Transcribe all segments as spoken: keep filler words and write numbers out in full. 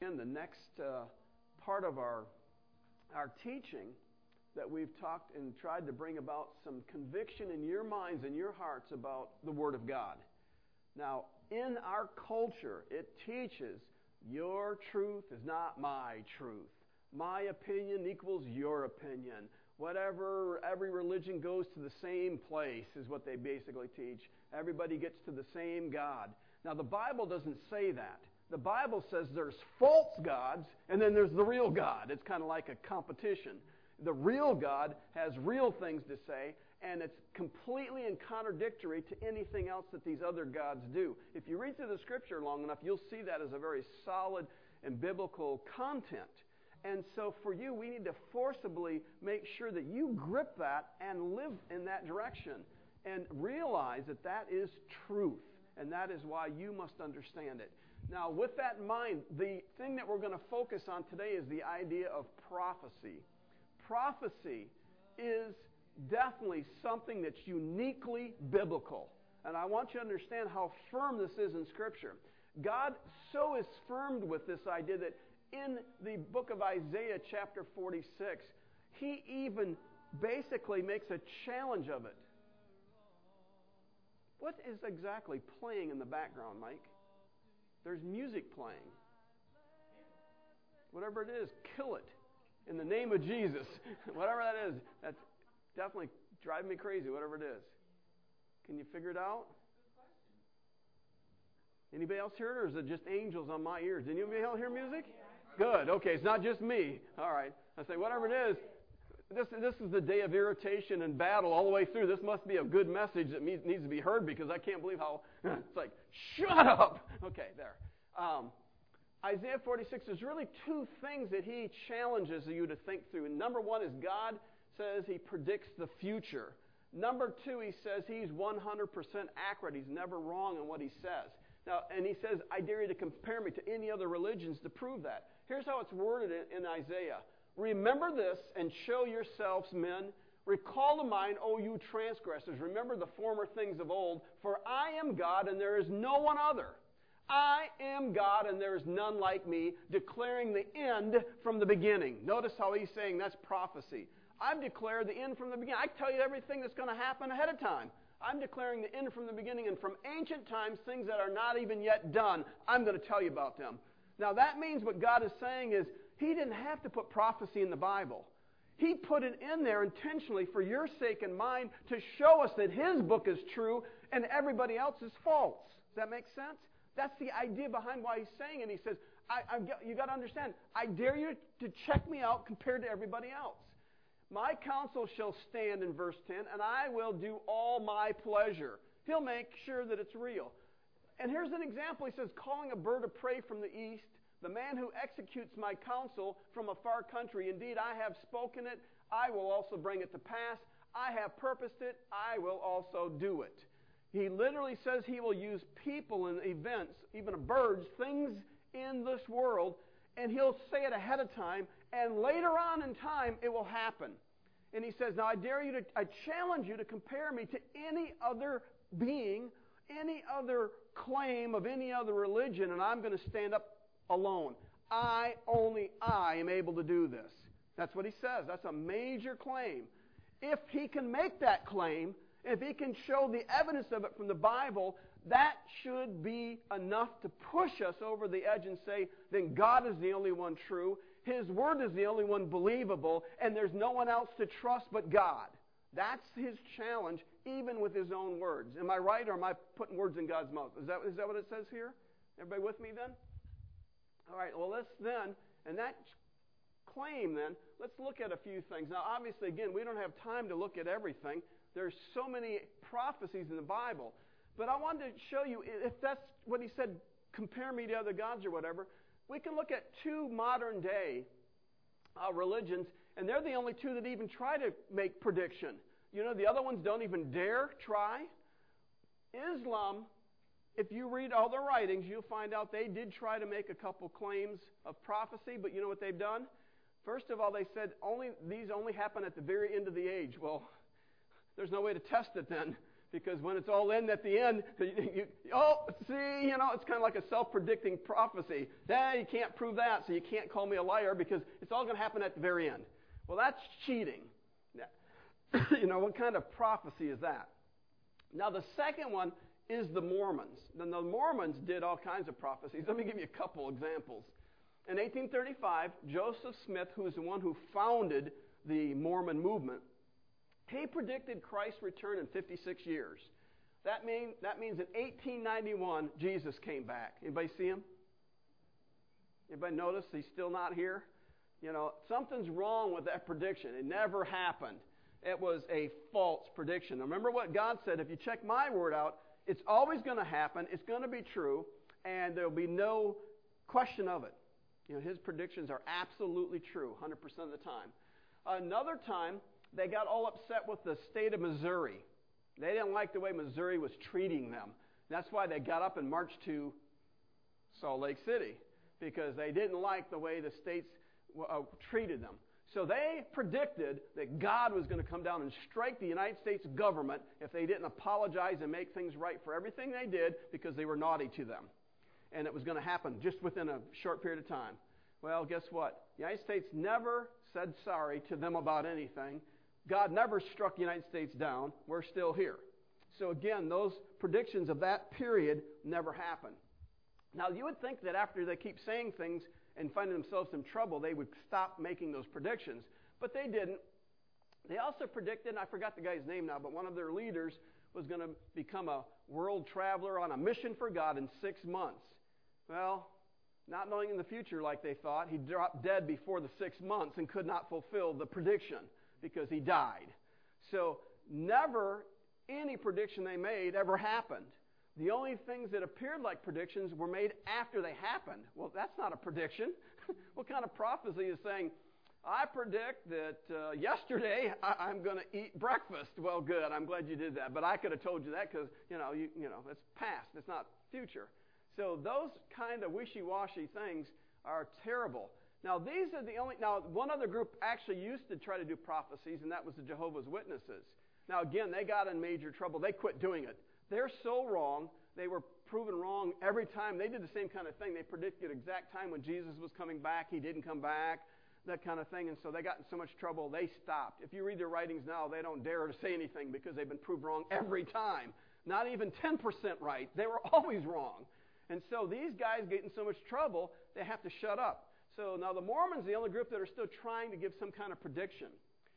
begin the next uh, part of our our teaching that we've talked and tried to bring about some conviction in your minds and your hearts about the Word of God. Now, in our culture, it teaches your truth is not my truth. My opinion equals your opinion. Whatever, every religion goes to the same place is what they basically teach. Everybody gets to the same God. Now, the Bible doesn't say that. The Bible says there's false gods, and then there's the real God. It's kind of like a competition. The real God has real things to say, and it's completely in contradictory to anything else that these other gods do. If you read through the Scripture long enough, you'll see that as a very solid and biblical content. And so for you, we need to forcibly make sure that you grip that and live in that direction and realize that that is truth, and that is why you must understand it. Now, with that in mind, the thing that we're going to focus on today is the idea of prophecy. Prophecy is definitely something that's uniquely biblical. And I want you to understand how firm this is in Scripture. God so is firmed with this idea that in the book of Isaiah chapter forty-six, he even basically makes a challenge of it. What is exactly playing in the background, Mike? There's music playing. Whatever it is, kill it. In the name of Jesus. Whatever that is, that's definitely driving me crazy, whatever it is. Can you figure it out? Anybody else hear it, or is it just angels on my ears? Did anybody else hear music? Good. Okay, it's not just me. All right. I say, whatever it is, this, this is the day of irritation and battle all the way through. This must be a good message that needs to be heard, because I can't believe how it's like, shut up. Okay, there. Um, Isaiah forty-six, is really two things that he challenges you to think through. And number one is God says he predicts the future. Number two, he says he's one hundred percent accurate. He's never wrong in what he says. Now, and he says, I dare you to compare me to any other religions to prove that. Here's how it's worded in, in Isaiah. Remember this and show yourselves, men. Recall to mind, O you transgressors. Remember the former things of old. For I am God and there is no one other. I am God and there is none like me, declaring the end from the beginning. Notice how he's saying that's prophecy. I've declared the end from the beginning. I tell you everything that's going to happen ahead of time. I'm declaring the end from the beginning, and from ancient times, things that are not even yet done, I'm going to tell you about them. Now that means what God is saying is he didn't have to put prophecy in the Bible. He put it in there intentionally for your sake and mine to show us that his book is true and everybody else is false. Does that make sense? That's the idea behind why he's saying it. He says, I, I, you got to understand, I dare you to check me out compared to everybody else. My counsel shall stand in verse ten, and I will do all my pleasure. He'll make sure that it's real. And here's an example. He says, calling a bird of prey from the east, the man who executes my counsel from a far country. Indeed, I have spoken it. I will also bring it to pass. I have purposed it. I will also do it. He literally says he will use people and events, even birds, things in this world, and he'll say it ahead of time, and later on in time, it will happen. And he says, now I dare you to, I challenge you to compare me to any other being, any other claim of any other religion, and I'm going to stand up alone. I, only I, am able to do this. That's what he says. That's a major claim. If he can make that claim, if he can show the evidence of it from the Bible, that should be enough to push us over the edge and say, then God is the only one true, his word is the only one believable, and there's no one else to trust but God. That's his challenge, even with his own words. Am I right, or am I putting words in God's mouth? Is that, is that what it says here? Everybody with me then? All right, well, let's then, and that claim then, let's look at a few things. Now, obviously, again, we don't have time to look at everything. There's so many prophecies in the Bible. But I wanted to show you, if that's what he said, compare me to other gods or whatever, we can look at two modern day uh, religions, and they're the only two that even try to make prediction. You know, the other ones don't even dare try. Islam, if you read all their writings, you'll find out they did try to make a couple claims of prophecy, but you know what they've done? First of all, they said only these only happen at the very end of the age. Well, there's no way to test it then, Because when it's all in at the end, you, you, oh, see, you know, it's kind of like a self-predicting prophecy. Yeah, you can't prove that, so you can't call me a liar because it's all going to happen at the very end. Well, that's cheating. You know, what kind of prophecy is that? Now, the second one is the Mormons. Then the Mormons did all kinds of prophecies. Let me give you a couple examples. In eighteen thirty-five, Joseph Smith, who is the one who founded the Mormon movement, he predicted Christ's return in fifty-six years. That, mean, that means in eighteen ninety-one, Jesus came back. Anybody see him? Anybody notice he's still not here? You know, something's wrong with that prediction. It never happened. It was a false prediction. Now, remember what God said. If you check my word out, it's always going to happen. It's going to be true. And there will be no question of it. You know, his predictions are absolutely true one hundred percent of the time. Another time, they got all upset with the state of Missouri. They didn't like the way Missouri was treating them. That's why they got up and marched to Salt Lake City, because they didn't like the way the states uh, treated them. So they predicted that God was going to come down and strike the United States government if they didn't apologize and make things right for everything they did because they were naughty to them. And it was going to happen just within a short period of time. Well, guess what? The United States never said sorry to them about anything. God never struck the United States down. We're still here. So again, those predictions of that period never happened. Now, you would think that after they keep saying things and finding themselves in trouble, they would stop making those predictions. But they didn't. They also predicted, and I forgot the guy's name now, but one of their leaders was going to become a world traveler on a mission for God in six months. Well, not knowing in the future like they thought, he dropped dead before the six months and could not fulfill the prediction because he died. So never any prediction they made ever happened. The only things that appeared like predictions were made after they happened. Well, that's not a prediction. What kind of prophecy is saying, I predict that uh, yesterday I- I'm going to eat breakfast? Well, good. I'm glad you did that. But I could have told you that because, you know, you, you know, it's past. It's not future. So those kind of wishy-washy things are terrible. Now, these are the only... Now, one other group actually used to try to do prophecies, and that was the Jehovah's Witnesses. Now, again, they got in major trouble. They quit doing it. They're so wrong. They were proven wrong every time. They did the same kind of thing. They predicted exact time when Jesus was coming back. He didn't come back, that kind of thing. And so they got in so much trouble, they stopped. If you read their writings now, they don't dare to say anything because they've been proved wrong every time. Not even ten percent right. They were always wrong. And so these guys get in so much trouble, they have to shut up. So now the Mormons, the only group that are still trying to give some kind of prediction.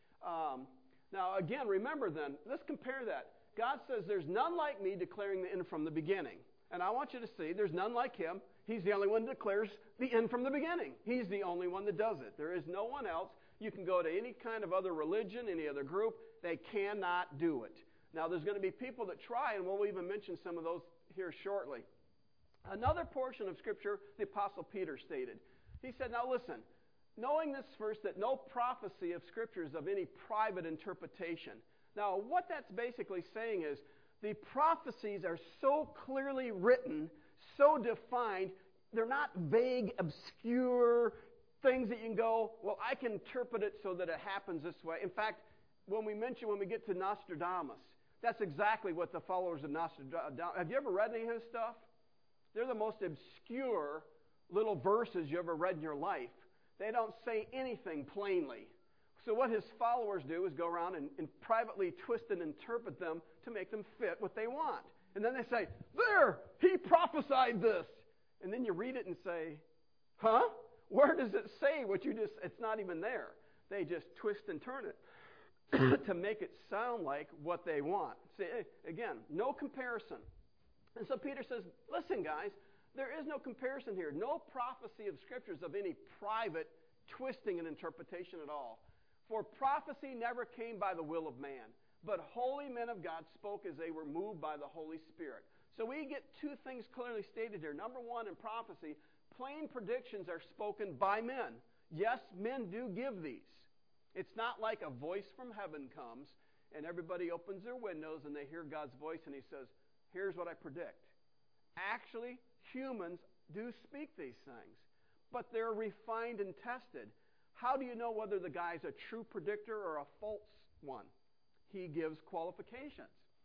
Um, now, again, remember then, let's compare that. God says there's none like me declaring the end from the beginning. And I want you to see there's none like him. He's the only one that declares the end from the beginning. He's the only one that does it. There is no one else. You can go to any kind of other religion, any other group. They cannot do it. Now, there's going to be people that try, and we'll even mention some of those here shortly. Another portion of Scripture, the Apostle Peter stated. He said, now listen, knowing this first, that no prophecy of Scripture is of any private interpretation. Now, what that's basically saying is the prophecies are so clearly written, so defined, they're not vague, obscure things that you can go, well, I can interpret it so that it happens this way. In fact, when we mention, when we get to Nostradamus, that's exactly what the followers of Nostradamus, have you ever read any of his stuff? They're the most obscure little verses you ever read in your life. They don't say anything plainly. So what his followers do is go around and, and privately twist and interpret them to make them fit what they want. And then they say, there, he prophesied this. And then you read it and say, huh? Where does it say what you just, it's not even there. They just twist and turn it to make it sound like what they want. See, again, no comparison. And so Peter says, listen, guys, there is no comparison here. No prophecy of Scripture is of any private twisting and interpretation at all. For prophecy never came by the will of man, but holy men of God spoke as they were moved by the Holy Spirit. So we get two things clearly stated here. Number one, in prophecy, plain predictions are spoken by men. Yes, men do give these. It's not like a voice from heaven comes and everybody opens their windows and they hear God's voice and he says, here's what I predict. Actually, humans do speak these things, but they're refined and tested. How do you know whether the guy's a true predictor or a false one? He gives qualifications.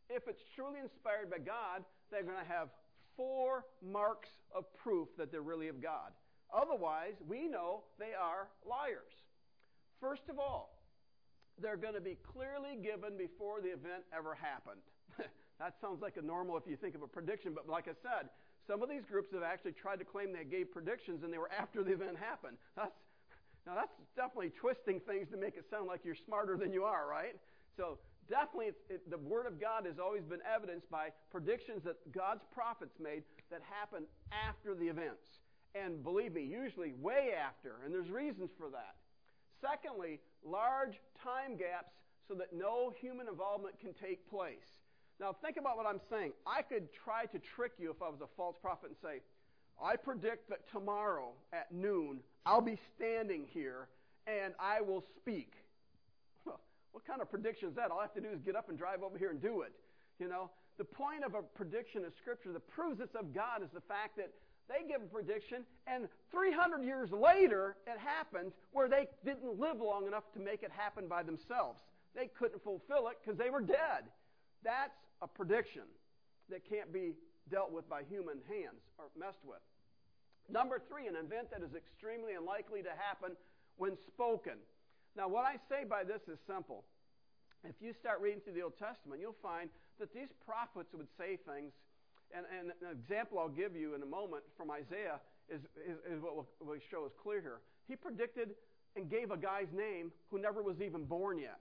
if it's truly inspired by God, they're going to have four marks of proof that they're really of God. Otherwise, we know they are liars. First of all, they're going to be clearly given before the event ever happened. That sounds like a normal if you think of a prediction, but like I said, some of these groups have actually tried to claim they gave predictions and they were after the event happened. That's, now that's definitely twisting things to make it sound like you're smarter than you are, right? So definitely it's, it, the Word of God has always been evidenced by predictions that God's prophets made that happened after the events. And believe me, usually way after, and there's reasons for that. Secondly, large time gaps so that no human involvement can take place. Now think about what I'm saying. I could try to trick you if I was a false prophet and say, I predict that tomorrow at noon I'll be standing here and I will speak. Well, what kind of prediction is that? All I have to do is get up and drive over here and do it. You know, the point of a prediction of Scripture that proves it's of God is the fact that they give a prediction, and three hundred years later, it happens where they didn't live long enough to make it happen by themselves. They couldn't fulfill it because they were dead. That's a prediction that can't be dealt with by human hands or messed with. Number three, an event that is extremely unlikely to happen when spoken. Now, what I say by this is simple. If you start reading through the Old Testament, you'll find that these prophets would say things. And, and an example I'll give you in a moment from Isaiah is, is, is what will, will show us clear here. He predicted and gave a guy's name who never was even born yet.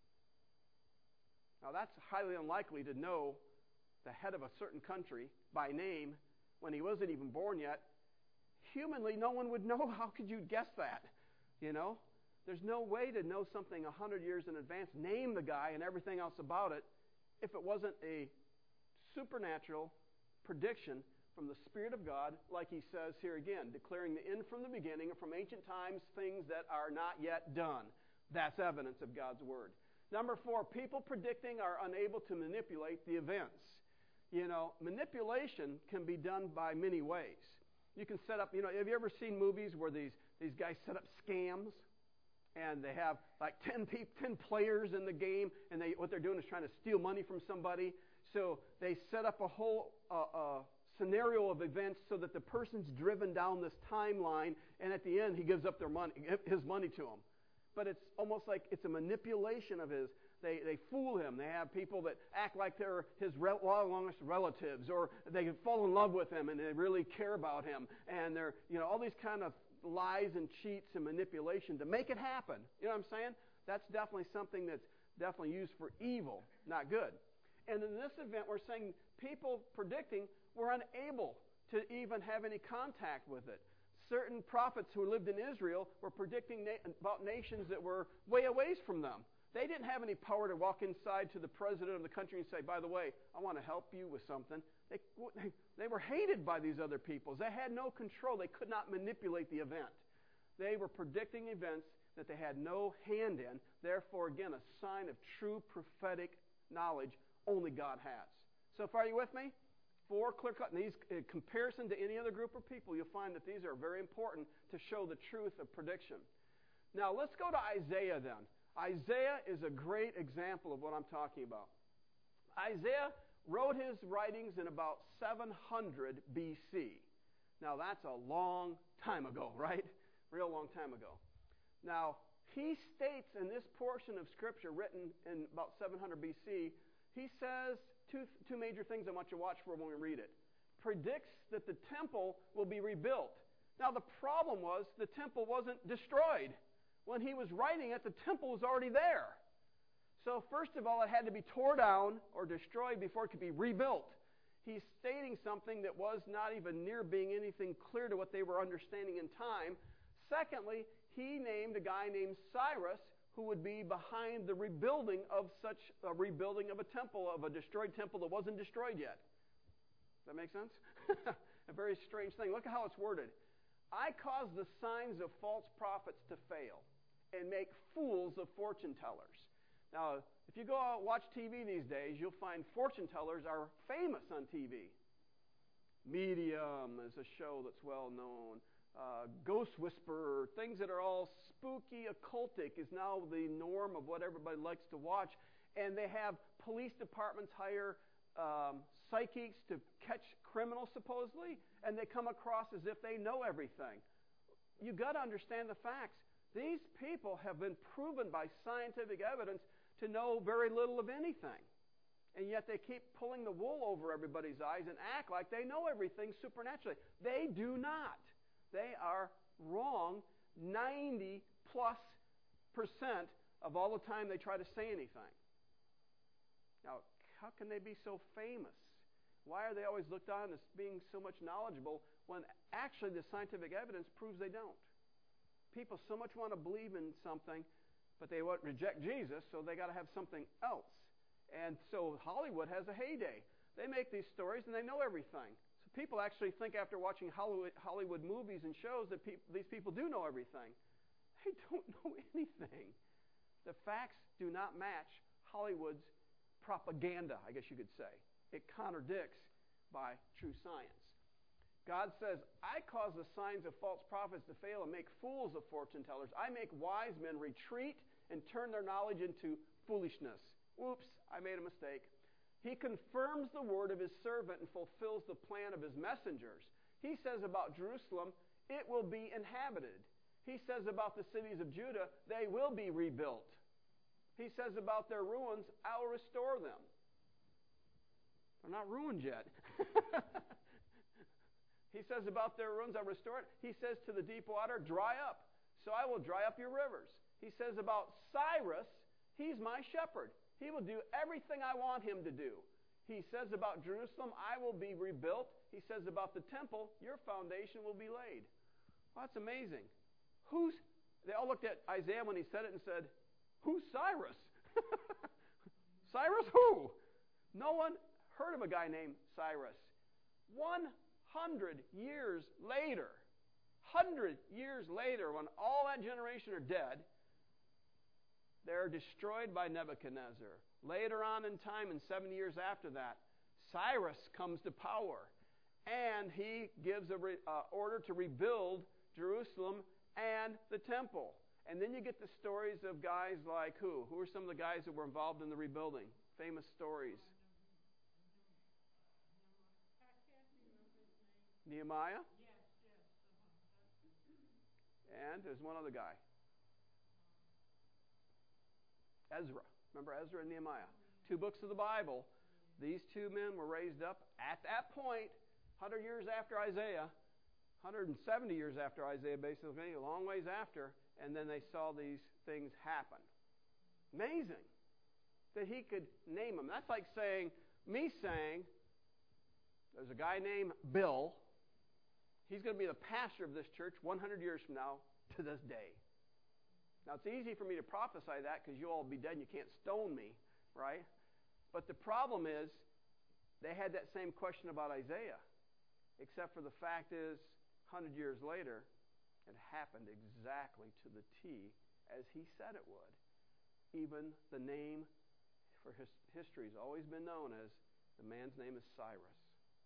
Now that's highly unlikely to know the head of a certain country by name when he wasn't even born yet. Humanly, no one would know. How could you guess that? You know? There's no way to know something a hundred years in advance, name the guy and everything else about it, if it wasn't a supernatural prediction from the Spirit of God, like he says here again, declaring the end from the beginning and from ancient times things that are not yet done. That's evidence of God's Word. Number four, people predicting are unable to manipulate the events. You know, manipulation can be done by many ways. You can set up, you know, have you ever seen movies where these, these guys set up scams? And they have like ten, pe- ten players in the game, and they, what they're doing is trying to steal money from somebody. So they set up a whole uh, uh, scenario of events so that the person's driven down this timeline, and at the end he gives up their money, his money to them. But it's almost like it's a manipulation of his. They they fool him. They have people that act like they're his re- longest relatives, or they fall in love with him and they really care about him, and they're you know all these kind of lies and cheats and manipulation to make it happen. You know what I'm saying? That's definitely something that's definitely used for evil, not good. And in this event, we're saying people predicting were unable to even have any contact with it. Certain prophets who lived in Israel were predicting na- about nations that were way away from them. They didn't have any power to walk inside to the president of the country and say, by the way, I want to help you with something. They, they were hated by these other peoples. They had no control. They could not manipulate the event. They were predicting events that they had no hand in. Therefore, again, a sign of true prophetic knowledge only God has. So far, are you with me? Four clear-cut. In these, in comparison to any other group of people, you'll find that these are very important to show the truth of prediction. Now, let's go to Isaiah then. Isaiah is a great example of what I'm talking about. Isaiah wrote his writings in about seven hundred B C. Now, that's a long time ago, right? Real long time ago. Now, he states in this portion of Scripture written in about seven hundred B C, he says two, two major things I want you to watch for when we read it. Predicts that the temple will be rebuilt. Now, the problem was the temple wasn't destroyed. When he was writing it, the temple was already there. So first of all, it had to be torn down or destroyed before it could be rebuilt. He's stating something that was not even near being anything clear to what they were understanding in time. Secondly, he named a guy named Cyrus who would be behind the rebuilding of such a rebuilding of a temple, of a destroyed temple that wasn't destroyed yet. Does that make sense? A very strange thing. Look at how it's worded. I cause the signs of false prophets to fail and make fools of fortune tellers. Now, if you go out and watch T V these days, you'll find fortune tellers are famous on T V. Medium is a show that's well known. Uh, Ghost Whisperer, things that are all spooky, occultic, is now the norm of what everybody likes to watch. and they have police departments hire um, psychics to catch criminals, supposedly, and they come across as if they know everything. You've got to understand the facts. These people have been proven by scientific evidence to know very little of anything. And yet they keep pulling the wool over everybody's eyes and act like they know everything supernaturally. They do not. They are wrong ninety plus percent of all the time they try to say anything. Now, how can they be so famous? Why are they always looked on as being so much knowledgeable when actually the scientific evidence proves they don't? People so much want to believe in something, but they won't reject Jesus, so they got to have something else. And so Hollywood has a heyday. They make these stories and they know everything. So people actually think after watching Hollywood, Hollywood movies and shows that peop- these people do know everything. They don't know anything. The facts do not match Hollywood's propaganda, I guess you could say. It contradicts by true science. God says, I cause the signs of false prophets to fail and make fools of fortune tellers. I make wise men retreat and turn their knowledge into foolishness. Oops, I made a mistake. He confirms the word of his servant and fulfills the plan of his messengers. He says about Jerusalem, it will be inhabited. He says about the cities of Judah, they will be rebuilt. He says about their ruins, I'll restore them. They're not ruined yet. He says about their ruins, I'll restore it. He says to the deep water, dry up. So I will dry up your rivers. He says about Cyrus, he's my shepherd. He will do everything I want him to do. He says about Jerusalem, I will be rebuilt. He says about the temple, your foundation will be laid. Well, that's amazing. Who's? They all looked at Isaiah when he said it and said, who's Cyrus? Cyrus who? No one heard of a guy named Cyrus. One hundred years later, hundred years later, when all that generation are dead, they're destroyed by Nebuchadnezzar. Later on in time, and seventy years after that, Cyrus comes to power, and he gives an re, uh, order to rebuild Jerusalem and the temple. And then you get the stories of guys like who? Who are some of the guys that were involved in the rebuilding? Famous stories. Nehemiah? Yes, yes. Uh-huh. And there's one other guy. Ezra. Remember Ezra and Nehemiah? Two books of the Bible. These two men were raised up at that point, one hundred years after Isaiah, one hundred seventy years after Isaiah, basically, a long ways after, and then they saw these things happen. Amazing that he could name them. That's like saying, me saying, there's a guy named Bill. He's going to be the pastor of this church one hundred years from now to this day. Now, it's easy for me to prophesy that because you'll all be dead and you can't stone me, right? But the problem is they had that same question about Isaiah, except for the fact is one hundred years later, it happened exactly to the T as he said it would. Even the name for his history has always been known as the man's name is Cyrus.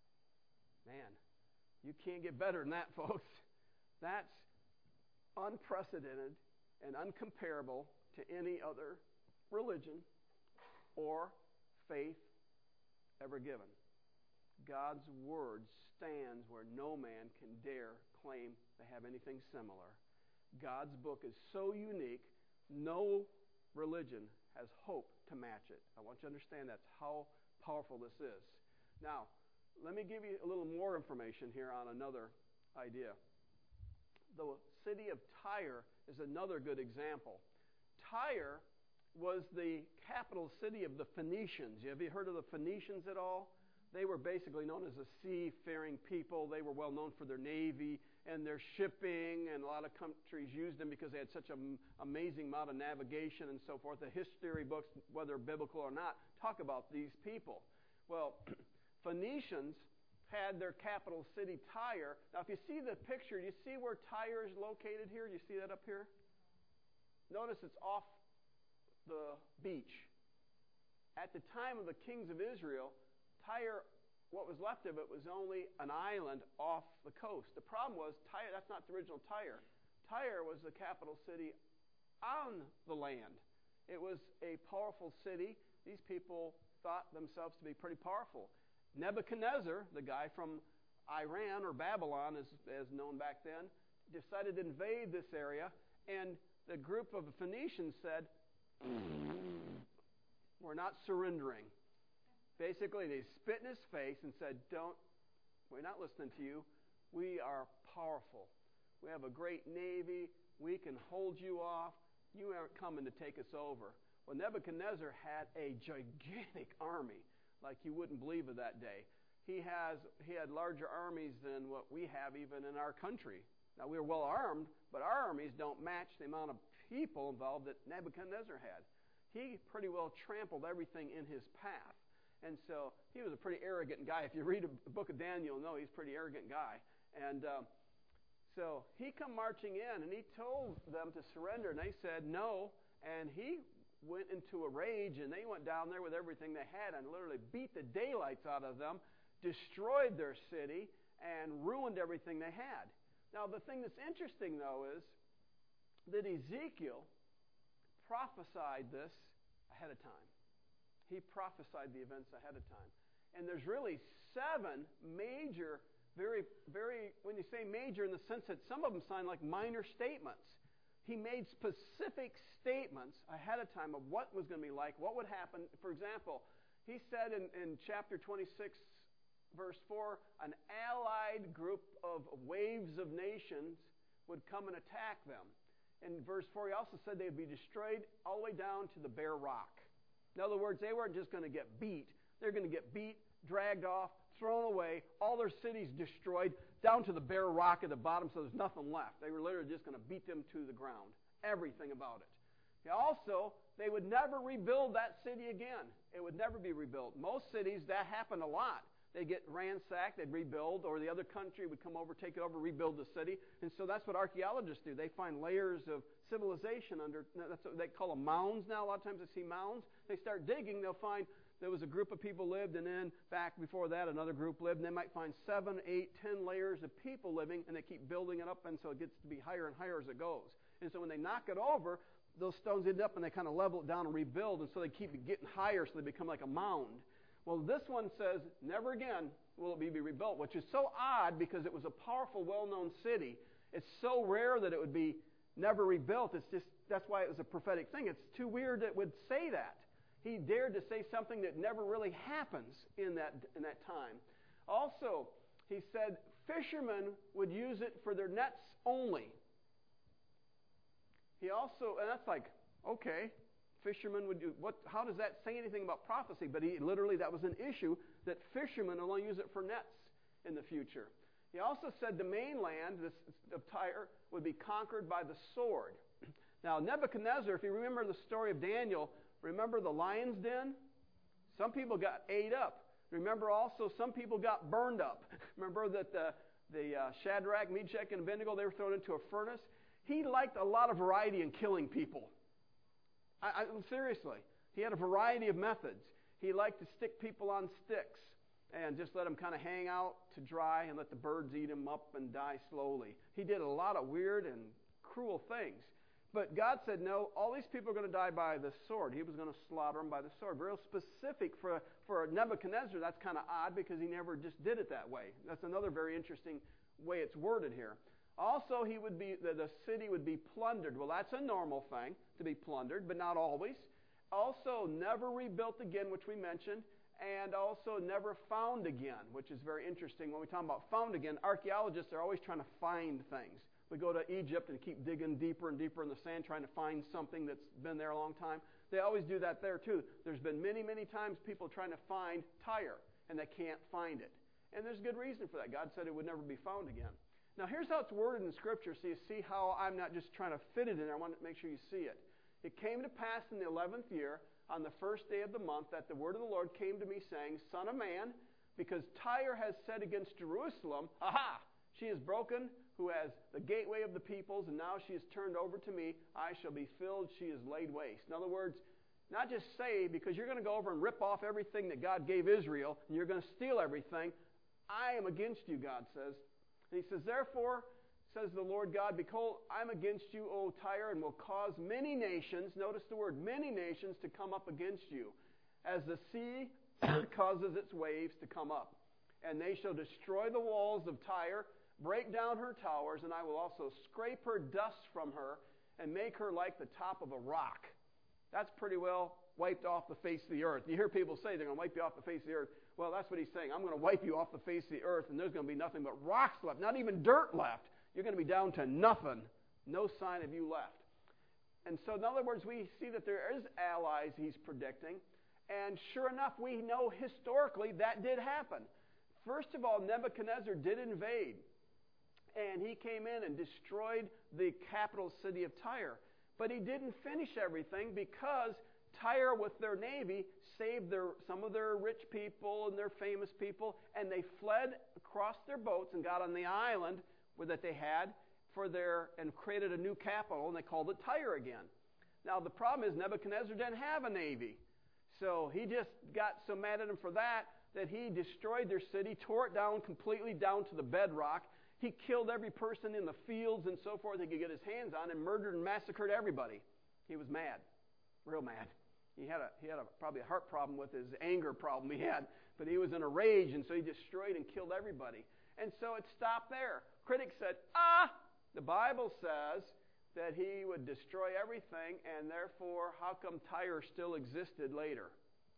Man. You can't get better than that, folks. That's unprecedented and uncomparable to any other religion or faith ever given. God's word stands where no man can dare claim to have anything similar. God's book is so unique, no religion has hope to match it. I want you to understand that's how powerful this is. Now, let me give you a little more information here on another idea. The city of Tyre is another good example. Tyre was the capital city of the Phoenicians. Have you heard of the Phoenicians at all? They were basically known as a seafaring people. They were well known for their navy and their shipping, and a lot of countries used them because they had such an amazing amount of navigation and so forth. The history books, whether biblical or not, talk about these people. Well, Phoenicians had their capital city, Tyre. Now, if you see the picture, do you see where Tyre is located here? Do you see that up here? Notice it's off the beach. At the time of the kings of Israel, Tyre, what was left of it, was only an island off the coast. The problem was, Tyre, that's not the original Tyre. Tyre was the capital city on the land. It was a powerful city. these people thought themselves to be pretty powerful. Nebuchadnezzar, the guy from Iran or Babylon, as, as known back then, decided to invade this area, and the group of the Phoenicians said, we're not surrendering. Basically, they spit in his face and said, don't, we're not listening to you. We are powerful. We have a great navy. We can hold you off. You aren't coming to take us over. Well, Nebuchadnezzar had a gigantic army, like you wouldn't believe of that day. He has he had larger armies than what we have even in our country. Now, we're well armed, but our armies don't match the amount of people involved that Nebuchadnezzar had. He pretty well trampled everything in his path. And so he was a pretty arrogant guy. If you read the book of Daniel, you'll know he's a pretty arrogant guy. And uh, so he come marching in, and he told them to surrender, and they said no. And he went into a rage, and they went down there with everything they had and literally beat the daylights out of them, destroyed their city, and ruined everything they had. Now, the thing that's interesting, though, is that Ezekiel prophesied this ahead of time. He prophesied the events ahead of time. And there's really seven major, very, very, when you say major in the sense that some of them sound like minor statements. He made specific statements ahead of time of what was going to be like, what would happen. For example, he said in, in chapter twenty-six, verse four, an allied group of waves of nations would come and attack them. In verse four, he also said they'd be destroyed all the way down to the bare rock. In other words, they weren't just going to get beat. They're going to get beat, dragged off, thrown away, all their cities destroyed, down to the bare rock at the bottom, so there's nothing left. They were literally just going to beat them to the ground. Everything about it. Also, they would never rebuild that city again. It would never be rebuilt. Most cities, that happened a lot. They'd get ransacked, they'd rebuild, or the other country would come over, take it over, rebuild the city. And so that's what archaeologists do. They find layers of civilization under, that's what they call them mounds now. A lot of times they see mounds. They start digging, they'll find there was a group of people lived, and then back before that another group lived, and they might find seven, eight, ten layers of people living, and they keep building it up, and so it gets to be higher and higher as it goes. And so when they knock it over, those stones end up and they kind of level it down and rebuild, and so they keep getting higher so they become like a mound. Well, this one says, never again will it be rebuilt, which is so odd because it was a powerful, well-known city. It's so rare that it would be never rebuilt. It's just, that's why it was a prophetic thing. It's too weird that it would say that. He dared to say something that never really happens in that, in that time. Also, he said fishermen would use it for their nets only. He also, and that's like, okay, fishermen would do, what, how does that say anything about prophecy? But he literally, that was an issue, that fishermen only use it for nets in the future. He also said the mainland this, of Tyre would be conquered by the sword. Now, Nebuchadnezzar, if you remember the story of Daniel, remember the lion's den? Some people got ate up. Remember also some people got burned up. Remember that the, the uh, Shadrach, Meshach, and Abednego, they were thrown into a furnace? He liked a lot of variety in killing people. I, I, seriously. He had a variety of methods. He liked to stick people on sticks and just let them kind of hang out to dry and let the birds eat them up and die slowly. He did a lot of weird and cruel things. But God said, no, all these people are going to die by the sword. He was going to slaughter them by the sword. Real specific for, for Nebuchadnezzar. That's kind of odd because he never just did it that way. That's another very interesting way it's worded here. Also, he would be the, the city would be plundered. Well, that's a normal thing, to be plundered, but not always. Also, never rebuilt again, which we mentioned, and also never found again, which is very interesting. When we talk about found again, archaeologists are always trying to find things. We go to Egypt and keep digging deeper and deeper in the sand, trying to find something that's been there a long time. They always do that there, too. There's been many, many times people trying to find Tyre, and they can't find it. And there's good reason for that. God said it would never be found again. Now, here's how it's worded in Scripture, so you see how I'm not just trying to fit it in there. I want to make sure you see it. It came to pass in the eleventh year, on the first day of the month, that the word of the Lord came to me, saying, Son of man, because Tyre has said against Jerusalem, Aha! She is broken, who has the gateway of the peoples, and now she is turned over to me. I shall be filled. She is laid waste. In other words, not just say, because you're going to go over and rip off everything that God gave Israel, and you're going to steal everything. I am against you, God says. And he says, therefore, says the Lord God, behold, I'm against you, O Tyre, and will cause many nations, notice the word, many nations, to come up against you. as the sea causes its waves to come up. And they shall destroy the walls of Tyre, break down her towers, and I will also scrape her dust from her and make her like the top of a rock. That's pretty well wiped off the face of the earth. You hear people say they're going to wipe you off the face of the earth. Well, that's what he's saying. I'm going to wipe you off the face of the earth, and there's going to be nothing but rocks left, not even dirt left. You're going to be down to nothing. No sign of you left. And so, in other words, we see that there is allies he's predicting. And sure enough, we know historically that did happen. First of all, Nebuchadnezzar did invade. And he came in and destroyed the capital city of Tyre. But he didn't finish everything because Tyre, with their navy, saved their, some of their rich people and their famous people, and they fled across their boats and got on the island where, that they had for their, and created a new capital, and they called it Tyre again. Now, the problem is Nebuchadnezzar didn't have a navy. So he just got so mad at him for that that he destroyed their city, tore it down completely down to the bedrock. He killed every person in the fields and so forth he could get his hands on, and murdered and massacred everybody. He was mad, real mad. He had a he had a, probably a heart problem with his anger problem he had, but he was in a rage, and so he destroyed and killed everybody. And so it stopped there. Critics said, ah, the Bible says that he would destroy everything, and therefore, how come Tyre still existed later?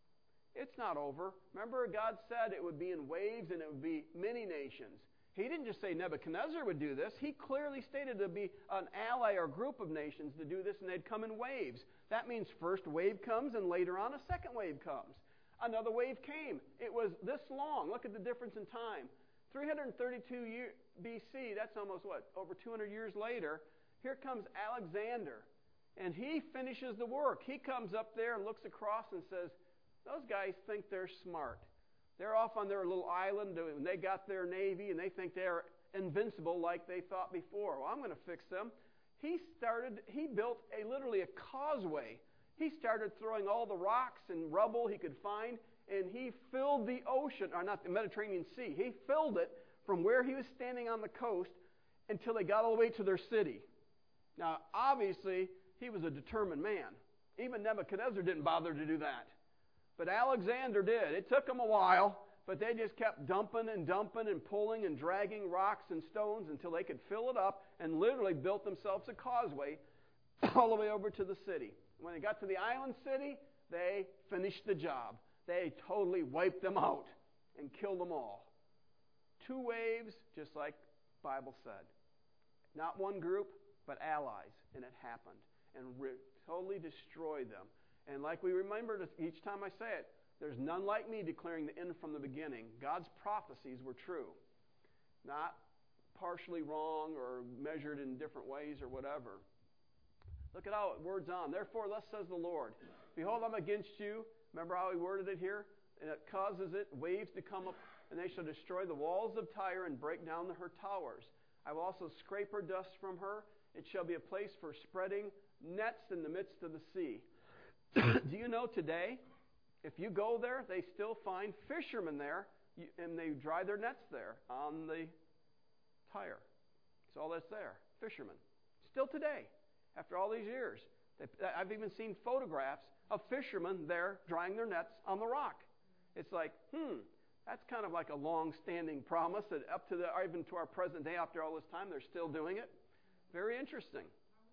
It's not over. Remember, God said it would be in waves and it would be many nations. He didn't just say Nebuchadnezzar would do this. He clearly stated there would be an ally or group of nations to do this, and they'd come in waves. That means first wave comes, and later on a second wave comes. Another wave came. It was this long. Look at the difference in time. three hundred thirty-two year, B C, that's almost, what, over two hundred years later. Here comes Alexander, and he finishes the work. He comes up there and looks across and says, those guys think they're smart. They're off on their little island, and they got their navy, and they think they're invincible like they thought before. Well, I'm going to fix them. He started, he built a literally a causeway. He started throwing all the rocks and rubble he could find, and he filled the ocean, or not the Mediterranean Sea. He filled it from where he was standing on the coast until they got all the way to their city. Now, obviously, he was a determined man. Even Nebuchadnezzar didn't bother to do that. But Alexander did. It took them a while, but they just kept dumping and dumping and pulling and dragging rocks and stones until they could fill it up, and literally built themselves a causeway all the way over to the city. When they got to the island city, they finished the job. They totally wiped them out and killed them all. Two waves, just like the Bible said. Not one group, but allies, and it happened, and re- totally destroyed them. And like we remember each time I say it, there's none like me declaring the end from the beginning. God's prophecies were true, not partially wrong or measured in different ways or whatever. Look at how it words on. Therefore, thus says the Lord, behold, I'm against you. Remember how he worded it here? And it causes it, waves to come up, and they shall destroy the walls of Tyre and break down the, her towers. I will also scrape her dust from her. It shall be a place for spreading nets in the midst of the sea. Do you know today, if you go there, they still find fishermen there, and they dry their nets there on the Tyre. That's all that's there, fishermen. Still today, after all these years. I've even seen photographs of fishermen there drying their nets on the rock. It's like, hmm, that's kind of like a long-standing promise that up to the, even to our present day, after all this time, they're still doing it. Very interesting.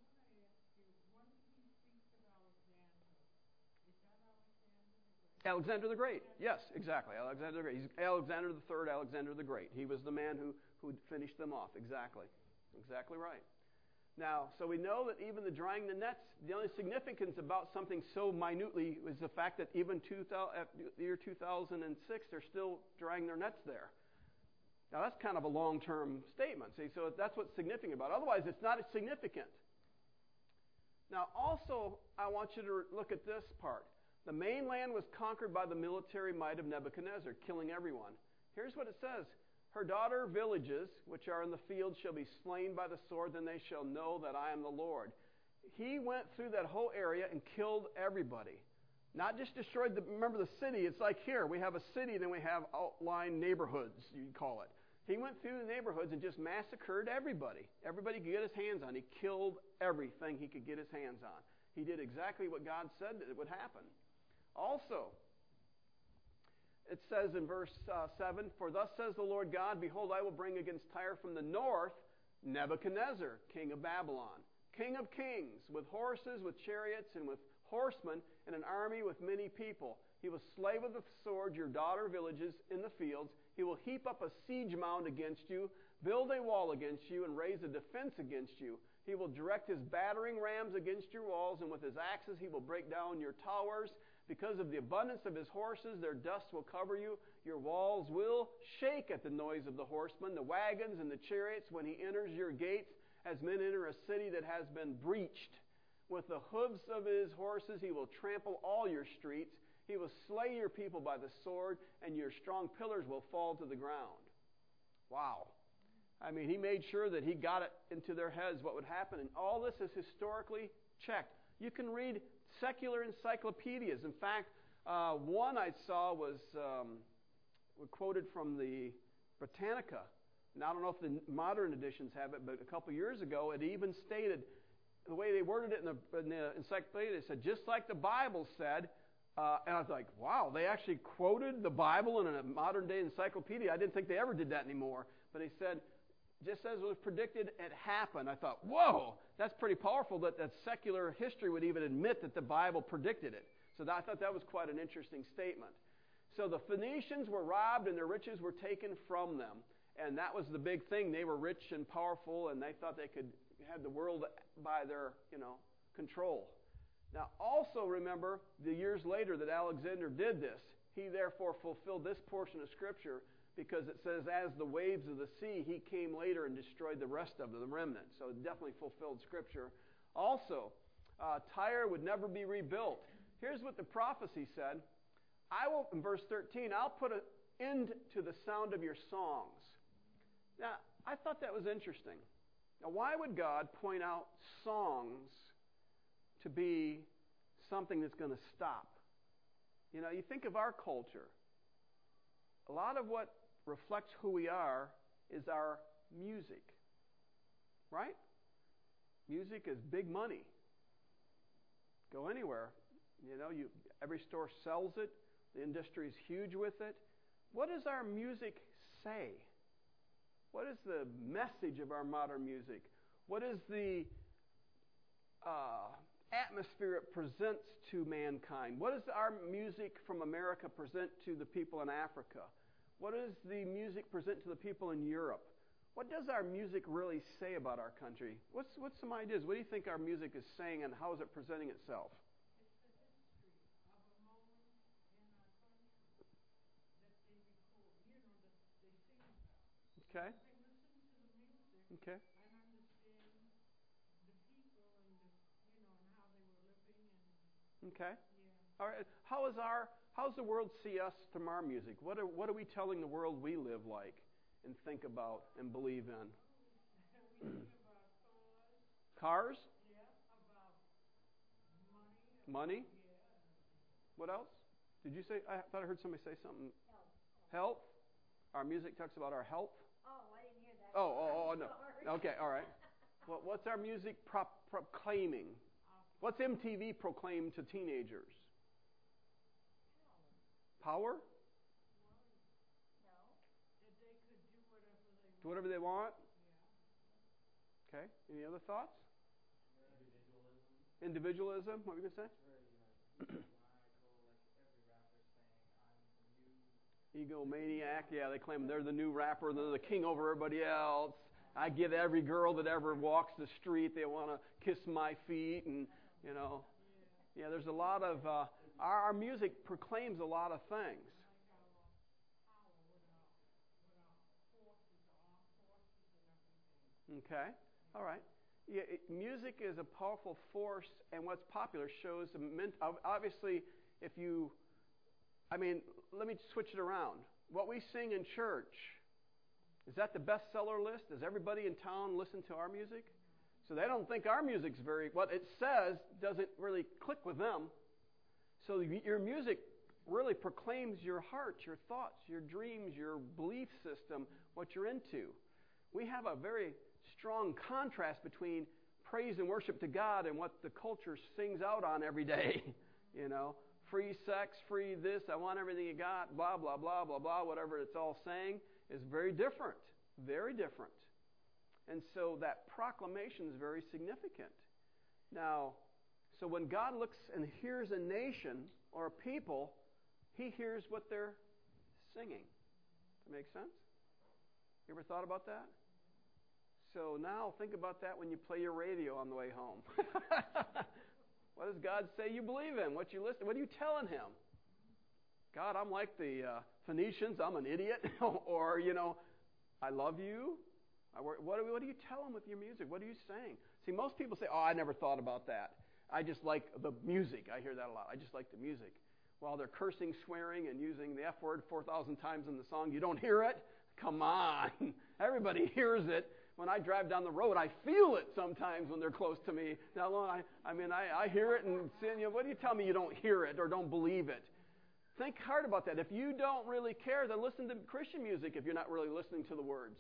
Alexander the Great. Yes, exactly. Alexander the Great. He's Alexander the Third, Alexander the Great. He was the man who, who finished them off. Exactly. Exactly right. Now, so we know that even the drying the nets, the only significance about something so minutely is the fact that even two thousand, the year two thousand six, they're still drying their nets there. Now, that's kind of a long-term statement. See, so that's what's significant about it. Otherwise, it's not as significant. Now, also, I want you to look at this part. The mainland was conquered by the military might of Nebuchadnezzar, killing everyone. Here's what it says. Her daughter villages, which are in the field, shall be slain by the sword, then they shall know that I am the Lord. He went through that whole area and killed everybody. Not just destroyed the, remember the city, it's like here, we have a city, then we have outlying neighborhoods, you'd call it. He went through the neighborhoods and just massacred everybody. Everybody could get his hands on. He killed everything he could get his hands on. He did exactly what God said that it would happen. Also, it says in verse uh, seven, "For thus says the Lord God, behold, I will bring against Tyre from the north Nebuchadnezzar, king of Babylon, king of kings, with horses, with chariots, and with horsemen, and an army with many people. He will slay with the sword your daughter villages in the fields. He will heap up a siege mound against you, build a wall against you, and raise a defense against you. He will direct his battering rams against your walls, and with his axes he will break down your towers. Because of the abundance of his horses, their dust will cover you. Your walls will shake at the noise of the horsemen, the wagons and the chariots when he enters your gates, as men enter a city that has been breached. With the hooves of his horses he will trample all your streets. He will slay your people by the sword, and your strong pillars will fall to the ground." Wow. I mean, he made sure that he got it into their heads what would happen. And all this is historically checked. You can read secular encyclopedias. In fact, uh, one I saw was um, quoted from the Britannica. Now, I don't know if the modern editions have it, but a couple years ago it even stated, the way they worded it in the, in the encyclopedia, they said, just like the Bible said, uh, and I was like, wow, they actually quoted the Bible in a modern-day encyclopedia. I didn't think they ever did that anymore. But they said, just as it was predicted, it happened. I thought, whoa, that's pretty powerful that, that secular history would even admit that the Bible predicted it. So that, I thought that was quite an interesting statement. So the Phoenicians were robbed and their riches were taken from them. And that was the big thing. They were rich and powerful, and they thought they could have the world by their, you know, control. Now, also remember the years later that Alexander did this. He therefore fulfilled this portion of Scripture, because it says, as the waves of the sea, he came later and destroyed the rest of the remnant. So it definitely fulfilled Scripture. Also, uh, Tyre would never be rebuilt. Here's what the prophecy said. I will, in verse thirteen, I'll put an end to the sound of your songs. Now, I thought that was interesting. Now, why would God point out songs to be something that's going to stop? You know, you think of our culture. A lot of what reflects who we are is our music. Right? Music is big money. Go anywhere. You know, you, every store sells it. The industry is huge with it. What does our music say? What is the message of our modern music? What is the uh, atmosphere it presents to mankind? What does our music from America present to the people in Africa? What does the music present to the people in Europe? What does our music really say about our country? What's, what's some ideas? What do you think our music is saying, and how is it presenting itself? Okay. Okay. Okay. All right. How is our how does the world see us from our music? What are what are we telling the world we live like and think about and believe in? Cars? Money? What else? Did you say? I thought I heard somebody say something. Health. Health? Our music talks about our health. Oh, I didn't hear that. Oh, oh, oh, no. Okay, all right. Well, what's our music pro- proclaiming? What's M T V proclaimed to teenagers? Power? No. That they could do whatever they want. Do whatever they want? Yeah. Okay. Any other thoughts? Individualism. Individualism? What were you going to say? Egomaniac. Yeah, they claim they're the new rapper, they're the king over everybody else. I get every girl that ever walks the street, they want to kiss my feet, and you know, yeah. There's a lot of uh, our, our music proclaims a lot of things. Okay, all right. Yeah, it, music is a powerful force, and what's popular shows. Obviously, if you I mean, let me switch it around. What we sing in church, is that the bestseller list? Does everybody in town listen to our music? So they don't think our music's very, what it says doesn't really click with them. So your music really proclaims your heart, your thoughts, your dreams, your belief system, what you're into. We have a very strong contrast between praise and worship to God and what the culture sings out on every day, you know. free sex, free this, I want everything you got, blah, blah, blah, blah, blah, whatever it's all saying, is very different. Very different. And so that proclamation is very significant. Now, so when God looks and hears a nation or a people, He hears what they're singing. Does that make sense? You ever thought about that? So now think about that when you play your radio on the way home. What does God say you believe in? What you listen? What are you telling Him? God, I'm like the uh, Phoenicians. I'm an idiot. Or, you know, I love you. I work, what, what do you tell Him with your music? What are you saying? See, most people say, oh, I never thought about that. I just like the music. I hear that a lot. I just like the music. While they're cursing, swearing, and using the F word four thousand times in the song, you don't hear it? Come on. Everybody hears it. When I drive down the road, I feel it sometimes when they're close to me. Now, I, I mean, I, I hear it, and say, you know, what do you tell me you don't hear it or don't believe it? Think hard about that. If you don't really care, then listen to Christian music if you're not really listening to the words.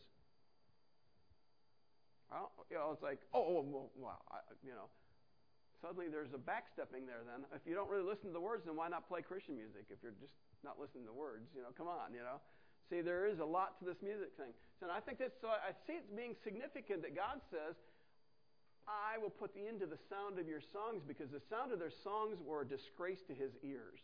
Well, you know, it's like, oh, well, well I, you know, suddenly there's a backstepping there then. If you don't really listen to the words, then why not play Christian music if you're just not listening to the words? You know, come on, you know. See, there is a lot to this music thing. So I think that's, so I see it's being significant that God says, I will put the end to the sound of your songs, because the sound of their songs were a disgrace to His ears.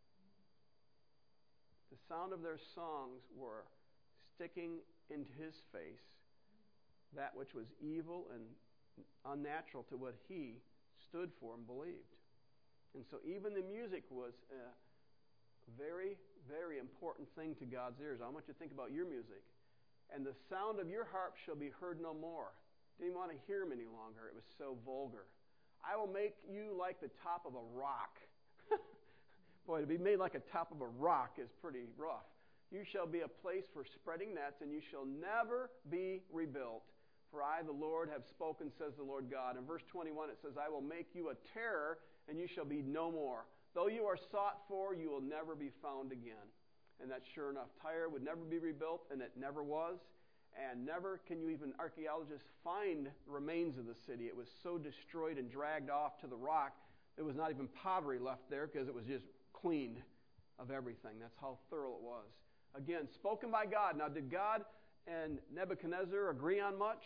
The sound of their songs were sticking into His face that which was evil and unnatural to what He stood for and believed. And so even the music was a very, very important thing to God's ears. I want you to think about your music. And the sound of your harp shall be heard no more. Didn't even want to hear Him any longer. It was so vulgar. I will make you like the top of a rock. Boy, to be made like a top of a rock is pretty rough. You shall be a place for spreading nets, and you shall never be rebuilt. For I, the Lord, have spoken, says the Lord God. In verse twenty-one, it says, I will make you a terror, and you shall be no more. Though you are sought for, you will never be found again. And that's sure enough. Tyre would never be rebuilt, and it never was. And never can you even, archaeologists, find remains of the city. It was so destroyed and dragged off to the rock, there was not even pottery left there because it was just cleaned of everything. That's how thorough it was. Again, spoken by God. Now, did God and Nebuchadnezzar agree on much?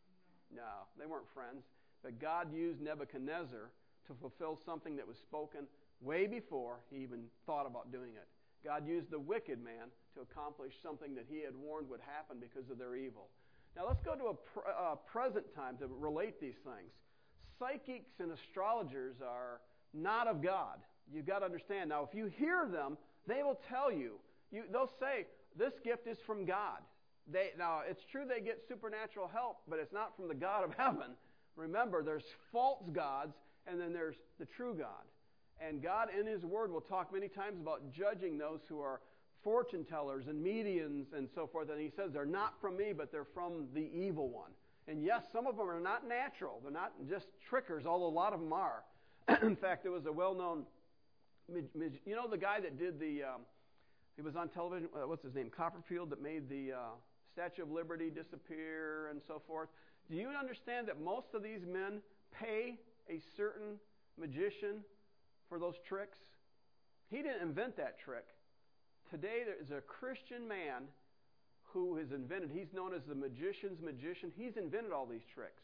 No, they weren't friends. But God used Nebuchadnezzar to fulfill something that was spoken way before he even thought about doing it. God used the wicked man to accomplish something that He had warned would happen because of their evil. Now let's go to a pr- uh, present time to relate these things. Psychics and astrologers are not of God. You've got to understand. Now, if you hear them, they will tell you. you they'll say, this gift is from God. They, now, it's true they get supernatural help, but it's not from the God of heaven. Remember, there's false gods, and then there's the true God. And God, in His Word, will talk many times about judging those who are fortune tellers and mediums and so forth. And He says they're not from Me, but they're from the evil one. And yes, some of them are not natural. They're not just trickers, although a lot of them are. In fact, there was a well-known, you know the guy that did the, um, he was on television, uh, what's his name, Copperfield, that made the uh, Statue of Liberty disappear and so forth. Do you understand that most of these men pay a certain magician for those tricks? He didn't invent that trick. Today there is a Christian man who has invented, he's known as the magician's magician. He's invented all these tricks.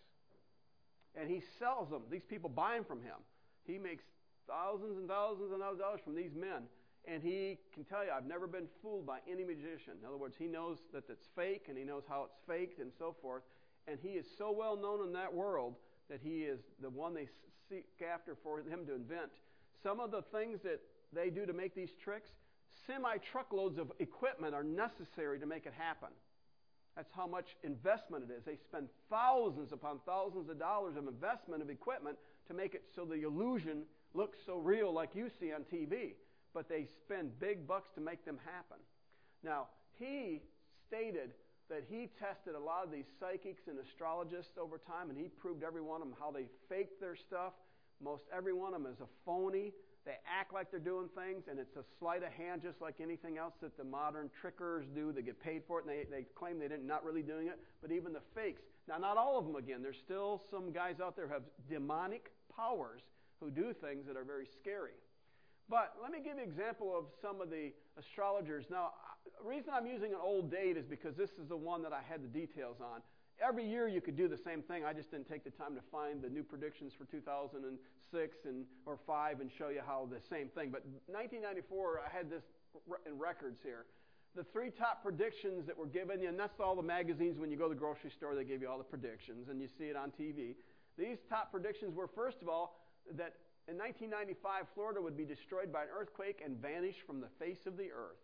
And he sells them. These people buy them from him. He makes thousands and thousands and thousands of dollars from these men. And he can tell you, I've never been fooled by any magician. In other words, he knows that it's fake, and he knows how it's faked and so forth. And he is so well known in that world that he is the one they seek after for him to invent. Some of the things that they do to make these tricks, semi-truckloads of equipment are necessary to make it happen. That's how much investment it is. They spend thousands upon thousands of dollars of investment of equipment to make it so the illusion looks so real like you see on T V. But they spend big bucks to make them happen. Now, he stated that he tested a lot of these psychics and astrologists over time, and he proved every one of them how they faked their stuff. Most every one of them is a phony. They act like they're doing things, and it's a sleight of hand just like anything else that the modern trickers do. They get paid for it, and they, they claim they're not really doing it. But even the fakes. Now, not all of them, again. There's still some guys out there who have demonic powers who do things that are very scary. But let me give you an example of some of the astrologers. Now, the reason I'm using an old date is because this is the one that I had the details on. Every year you could do the same thing. I just didn't take the time to find the new predictions for two thousand six and or five and show you how the same thing. But nineteen ninety-four, I had this in records here. The three top predictions that were given, and that's all the magazines. When you go to the grocery store, they give you all the predictions, and you see it on T V. These top predictions were, first of all, that in nineteen ninety-five, Florida would be destroyed by an earthquake and vanish from the face of the earth.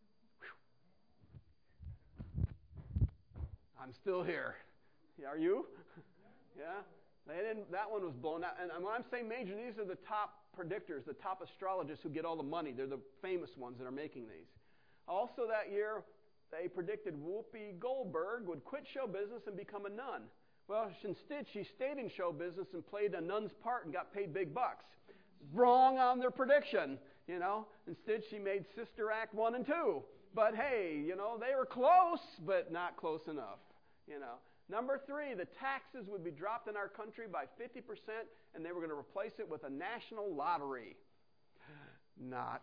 I'm still here. Are you? Yeah? They didn't, that one was blown out. And when I'm saying major, these are the top predictors, the top astrologers who get all the money. They're the famous ones that are making these. Also that year, they predicted Whoopi Goldberg would quit show business and become a nun. Well, instead, she stayed in show business and played a nun's part and got paid big bucks. Wrong on their prediction, you know. Instead, she made Sister Act one and two. But hey, you know, they were close, but not close enough, you know. Number three, the taxes would be dropped in our country by fifty percent, and they were going to replace it with a national lottery. Not.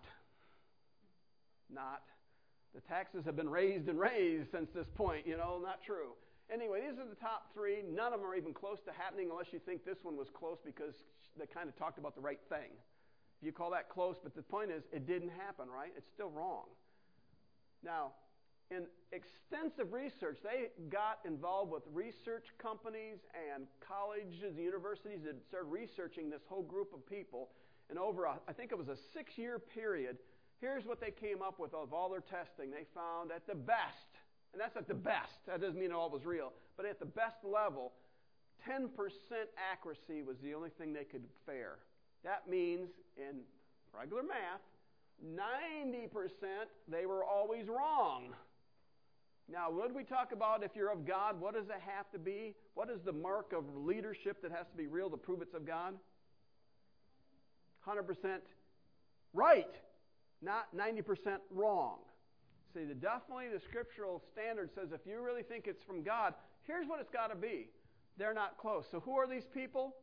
Not. The taxes have been raised and raised since this point, you know, not true. Anyway, these are the top three. None of them are even close to happening unless you think this one was close because they kind of talked about the right thing. You call that close, but the point is it didn't happen, right? It's still wrong. Now, in extensive research, they got involved with research companies and colleges and universities that started researching this whole group of people. And over, a, I think it was a six-year period, here's what they came up with of all their testing. They found at the best, and that's at the best, that doesn't mean all was real, but at the best level, ten percent accuracy was the only thing they could fare. That means, in regular math, ninety percent they were always wrong. Now, what we talk about if you're of God, what does it have to be? What is the mark of leadership that has to be real to prove it's of God? one hundred percent right, not ninety percent wrong. See, the, definitely the scriptural standard says if you really think it's from God, here's what it's got to be. They're not close. So who are these people?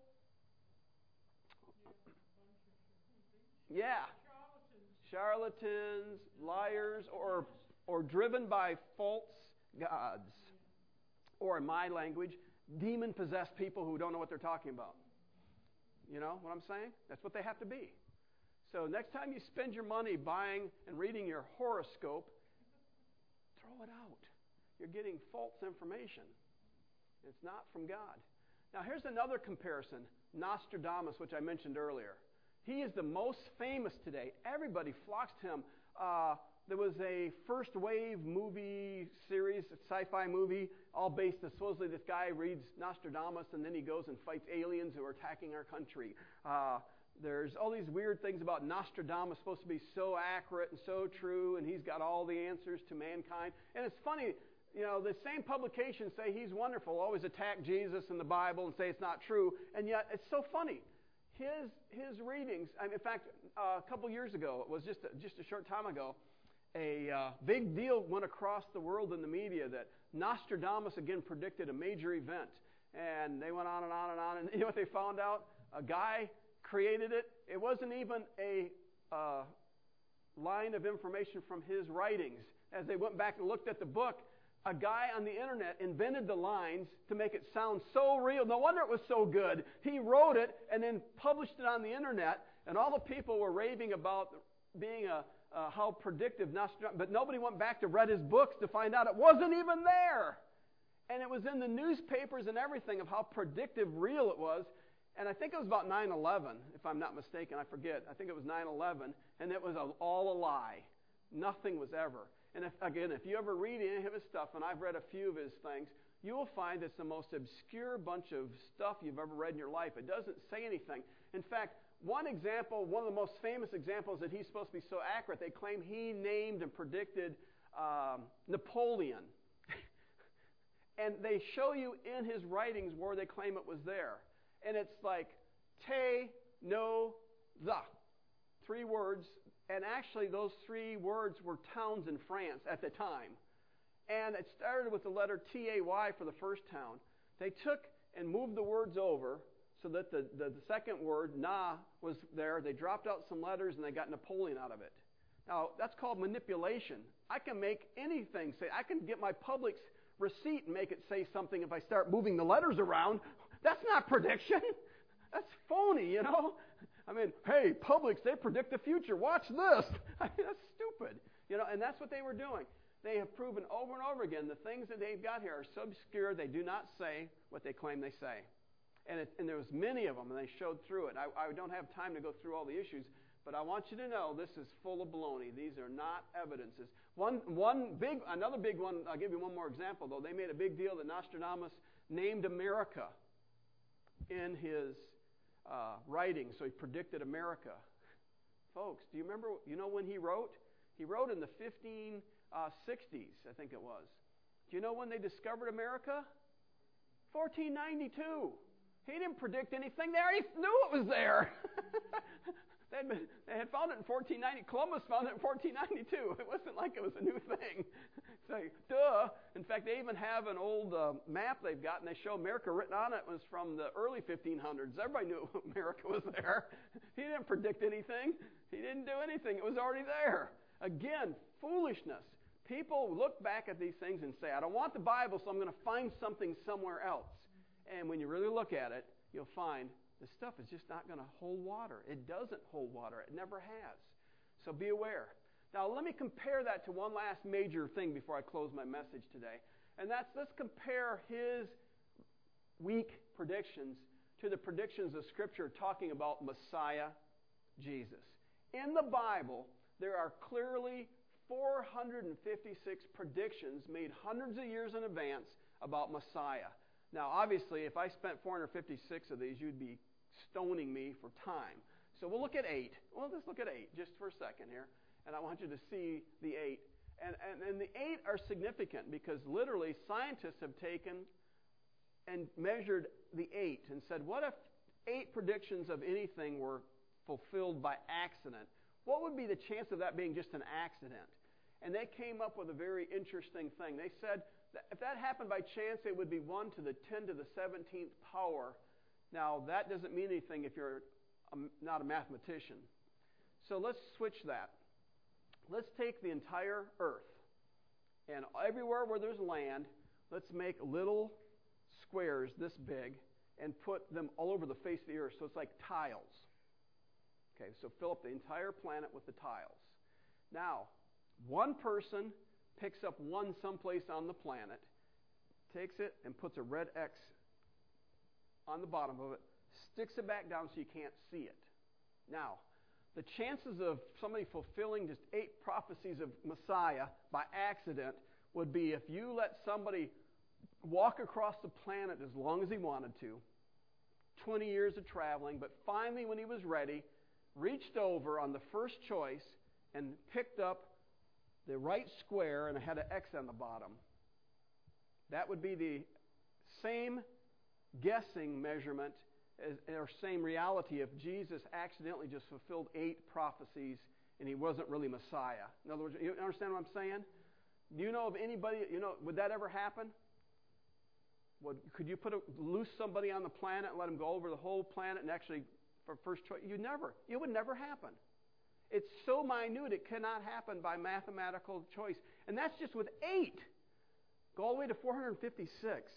Yeah. Charlatans, liars, or or driven by false gods. Or in my language, demon-possessed people who don't know what they're talking about. You know what I'm saying? That's what they have to be. So next time you spend your money buying and reading your horoscope, throw it out. You're getting false information. It's not from God. Now here's another comparison. Nostradamus, which I mentioned earlier. He is the most famous today. Everybody flocks to him. Uh, there was a first wave movie series, a sci-fi movie, all based on supposedly this guy reads Nostradamus and then he goes and fights aliens who are attacking our country. Uh, there's all these weird things about Nostradamus supposed to be so accurate and so true, and he's got all the answers to mankind. And it's funny, you know, the same publications say he's wonderful, always attack Jesus and the Bible and say it's not true, and yet it's so funny. His his readings, I mean, in fact, uh, a couple years ago, it was just a, just a short time ago, a uh, big deal went across the world in the media that Nostradamus again predicted a major event. And they went on and on and on, and you know what they found out? A guy created it. It wasn't even a uh, line of information from his writings. As they went back and looked at the book, a guy on the internet invented the lines to make it sound so real. No wonder it was so good. He wrote it and then published it on the internet, and all the people were raving about being a uh, how predictive Nostradamus. But nobody went back to read his books to find out it wasn't even there. And it was in the newspapers and everything of how predictive real it was. And I think it was about nine eleven, if I'm not mistaken. I forget. I think it was nine eleven, and it was a, all a lie. Nothing was ever. And if, again, if you ever read any of his stuff, and I've read a few of his things, you will find it's the most obscure bunch of stuff you've ever read in your life. It doesn't say anything. In fact, one example, one of the most famous examples that he's supposed to be so accurate, they claim he named and predicted um, Napoleon. And they show you in his writings where they claim it was there. And it's like, te, no, the. Three words. And actually, those three words were towns in France at the time. And it started with the letter T A Y for the first town. They took and moved the words over so that the, the, the second word, na, was there. They dropped out some letters and they got Napoleon out of it. Now, that's called manipulation. I can make anything say, I can get my Publix receipt and make it say something if I start moving the letters around. That's not prediction. That's phony, you know. I mean, hey, Publix, they predict the future. Watch this. I mean, that's stupid. You know, and that's what they were doing. They have proven over and over again the things that they've got here are so obscure they do not say what they claim they say. And, it, and there was many of them, and they showed through it. I, I don't have time to go through all the issues, but I want you to know this is full of baloney. These are not evidences. One, one big, another big one, I'll give you one more example, though. They made a big deal that Nostradamus named America in his uh, writing, so he predicted America. Folks, do you remember, you know when he wrote? He wrote in the fifteen sixties, I think it was. Do you know when they discovered America? fourteen ninety-two. He didn't predict anything. They already knew it was there. they, had been, they had found it in fourteen ninety. Columbus found it in fourteen ninety-two. It wasn't like it was a new thing. It's like, duh. In fact, they even have an old uh, map they've got, and they show America written on it. It was from the early fifteen hundreds. Everybody knew America was there. He didn't predict anything. He didn't do anything. It was already there. Again, foolishness. People look back at these things and say, I don't want the Bible, so I'm going to find something somewhere else. And when you really look at it, you'll find this stuff is just not going to hold water. It doesn't hold water. It never has. So be aware. Now, let me compare that to one last major thing before I close my message today. And that's, let's compare his weak predictions to the predictions of Scripture talking about Messiah Jesus. In the Bible, there are clearly four hundred fifty-six predictions made hundreds of years in advance about Messiah. Now, obviously, if I spent four hundred fifty-six of these, you'd be stoning me for time. So we'll look at eight. Well, let's look at eight just for a second here. And I want you to see the eight. And, and, and the eight are significant because literally scientists have taken and measured the eight and said, what if eight predictions of anything were fulfilled by accident? What would be the chance of that being just an accident? And they came up with a very interesting thing. They said that if that happened by chance, it would be one to the ten to the seventeenth power. Now, that doesn't mean anything if you're a, not a mathematician. So let's switch that. Let's take the entire earth, and everywhere where there's land, let's make little squares this big and put them all over the face of the earth. So it's like tiles. Okay, so fill up the entire planet with the tiles. Now, one person picks up one someplace on the planet, takes it and puts a red X on the bottom of it, sticks it back down so you can't see it. Now, the chances of somebody fulfilling just eight prophecies of Messiah by accident would be if you let somebody walk across the planet as long as he wanted to, twenty years of traveling, but finally when he was ready, reached over on the first choice and picked up the right square and it had an X on the bottom. That would be the same guessing measurement as, or same reality if Jesus accidentally just fulfilled eight prophecies and he wasn't really Messiah. In other words, you understand what I'm saying? Do you know of anybody, you know, would that ever happen? Would, could you put a, loose somebody on the planet and let them go over the whole planet and actually for first choice? You never. It would never happen. It's so minute it cannot happen by mathematical choice. And that's just with eight. Go all the way to four hundred fifty-six.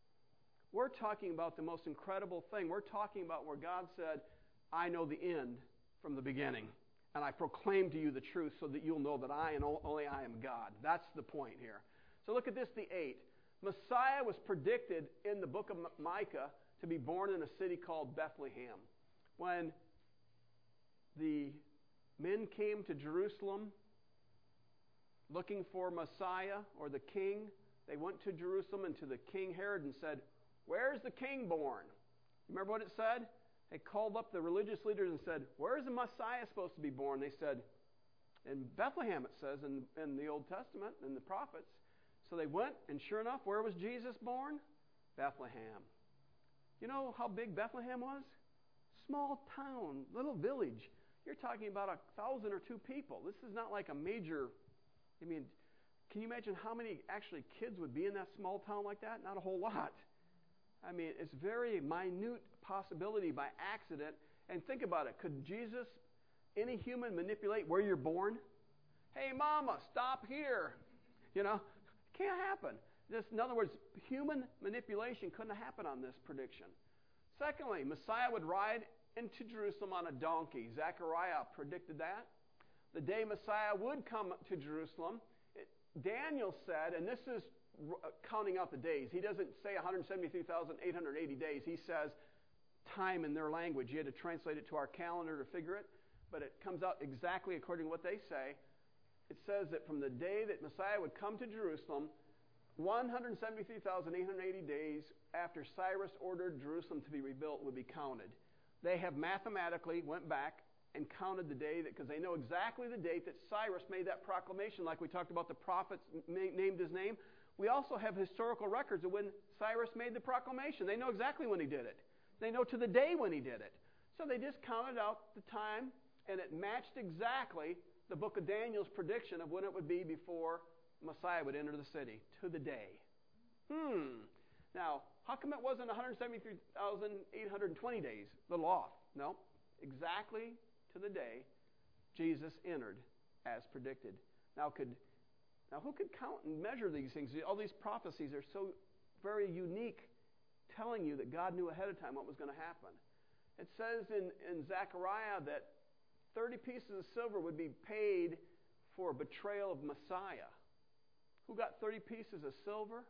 We're talking about the most incredible thing. We're talking about where God said, I know the end from the beginning. And I proclaim to you the truth so that you'll know that I and only I am God. That's the point here. So look at this, the eight. Messiah was predicted in the book of Micah to be born in a city called Bethlehem. When the men came to Jerusalem looking for Messiah or the king, they went to Jerusalem and to the king Herod and said, where's the king born? Remember what it said? They called up the religious leaders and said, where's the Messiah supposed to be born? They said, in Bethlehem, it says in, in the Old Testament, in the prophets. So they went, and sure enough, where was Jesus born? Bethlehem. You know how big Bethlehem was? Small town, little village. You're talking about a thousand or two people. This is not like a major, I mean, can you imagine how many actually kids would be in that small town like that? Not a whole lot. I mean, it's very minute possibility by accident. And think about it. Could Jesus, any human, manipulate where you're born? Hey, Mama, stop here. You know, can't happen. This, in other words, human manipulation couldn't happen on this prediction. Secondly, Messiah would ride into Jerusalem on a donkey. Zechariah predicted that. The day Messiah would come to Jerusalem, it, Daniel said, and this is r- counting out the days. He doesn't say one hundred seventy-three thousand eight hundred eighty days. He says time in their language. You had to translate it to our calendar to figure it, but it comes out exactly according to what they say. It says that from the day that Messiah would come to Jerusalem, one hundred seventy-three thousand eight hundred eighty days after Cyrus ordered Jerusalem to be rebuilt would be counted. They have mathematically went back and counted the day, because they know exactly the date that Cyrus made that proclamation, like we talked about the prophets ma- named his name. We also have historical records of when Cyrus made the proclamation. They know exactly when he did it. They know to the day when he did it. So they just counted out the time, and it matched exactly the book of Daniel's prediction of when it would be before Messiah would enter the city, to the day. Hmm. Now, how come it wasn't one hundred seventy-three thousand eight hundred twenty days, a little off? No, exactly to the day Jesus entered as predicted. Now, could now who could count and measure these things? All these prophecies are so very unique, telling you that God knew ahead of time what was going to happen. It says in, in Zechariah that thirty pieces of silver would be paid for betrayal of Messiah. Who got thirty pieces of silver?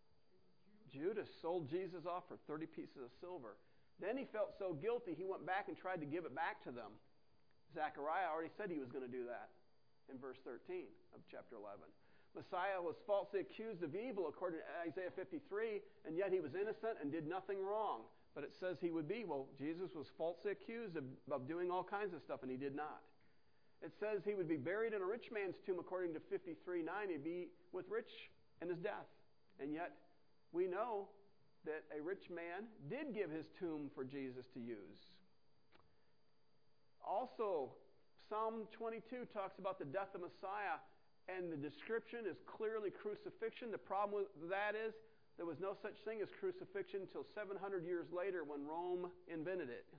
Judas sold Jesus off for thirty pieces of silver. Then he felt so guilty, he went back and tried to give it back to them. Zechariah already said he was going to do that in verse thirteen of chapter eleven. Messiah was falsely accused of evil according to Isaiah fifty-three, and yet he was innocent and did nothing wrong. But it says he would be. Well, Jesus was falsely accused of, of doing all kinds of stuff, and he did not. It says he would be buried in a rich man's tomb according to fifty-three nine. He'd be with rich in his death. And yet we know that a rich man did give his tomb for Jesus to use. Also, Psalm twenty-two talks about the death of Messiah, and the description is clearly crucifixion. The problem with that is there was no such thing as crucifixion until seven hundred years later when Rome invented it.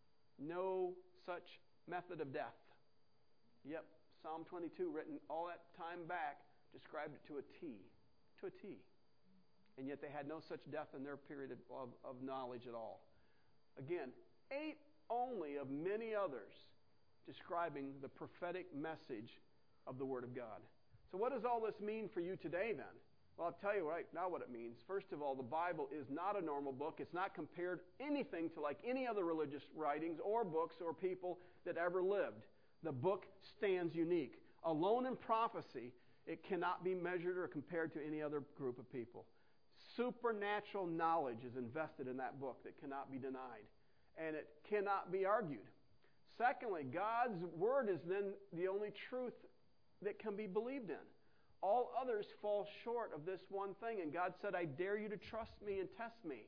No such method of death. Yep, Psalm twenty-two, written all that time back, described it to a T. To a T. And yet they had no such death in their period of, of knowledge at all. Again, eight only of many others describing the prophetic message of the Word of God. So what does all this mean for you today then? Well, I'll tell you right now what it means. First of all, the Bible is not a normal book. It's not compared anything to like any other religious writings or books or people that ever lived. The book stands unique. Alone in prophecy, it cannot be measured or compared to any other group of people. Supernatural knowledge is invested in that book that cannot be denied. And it cannot be argued. Secondly, God's Word is then the only truth that can be believed in. All others fall short of this one thing. And God said, I dare you to trust me and test me.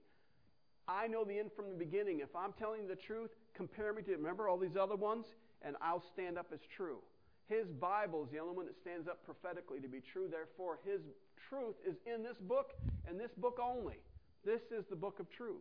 I know the end from the beginning. If I'm telling you the truth, compare me to, remember all these other ones, and I'll stand up as true. His Bible is the only one that stands up prophetically to be true. Therefore, His truth is in this book, and this book only. This is the book of truth.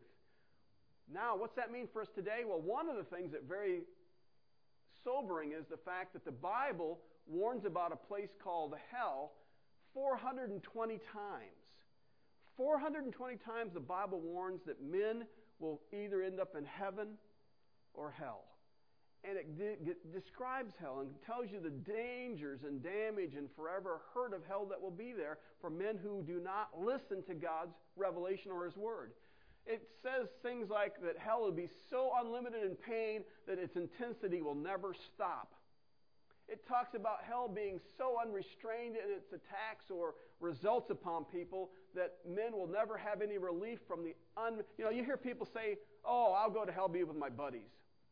Now, what's that mean for us today? Well, one of the things that very sobering is the fact that the Bible warns about a place called hell four hundred twenty times. four hundred twenty times the Bible warns that men will either end up in heaven or hell. And it de- describes hell and tells you the dangers and damage and forever hurt of hell that will be there for men who do not listen to God's revelation or His Word. It says things like that hell will be so unlimited in pain that its intensity will never stop. It talks about hell being so unrestrained in its attacks or results upon people that men will never have any relief from the un... You know, you hear people say, oh, I'll go to hell, be with my buddies.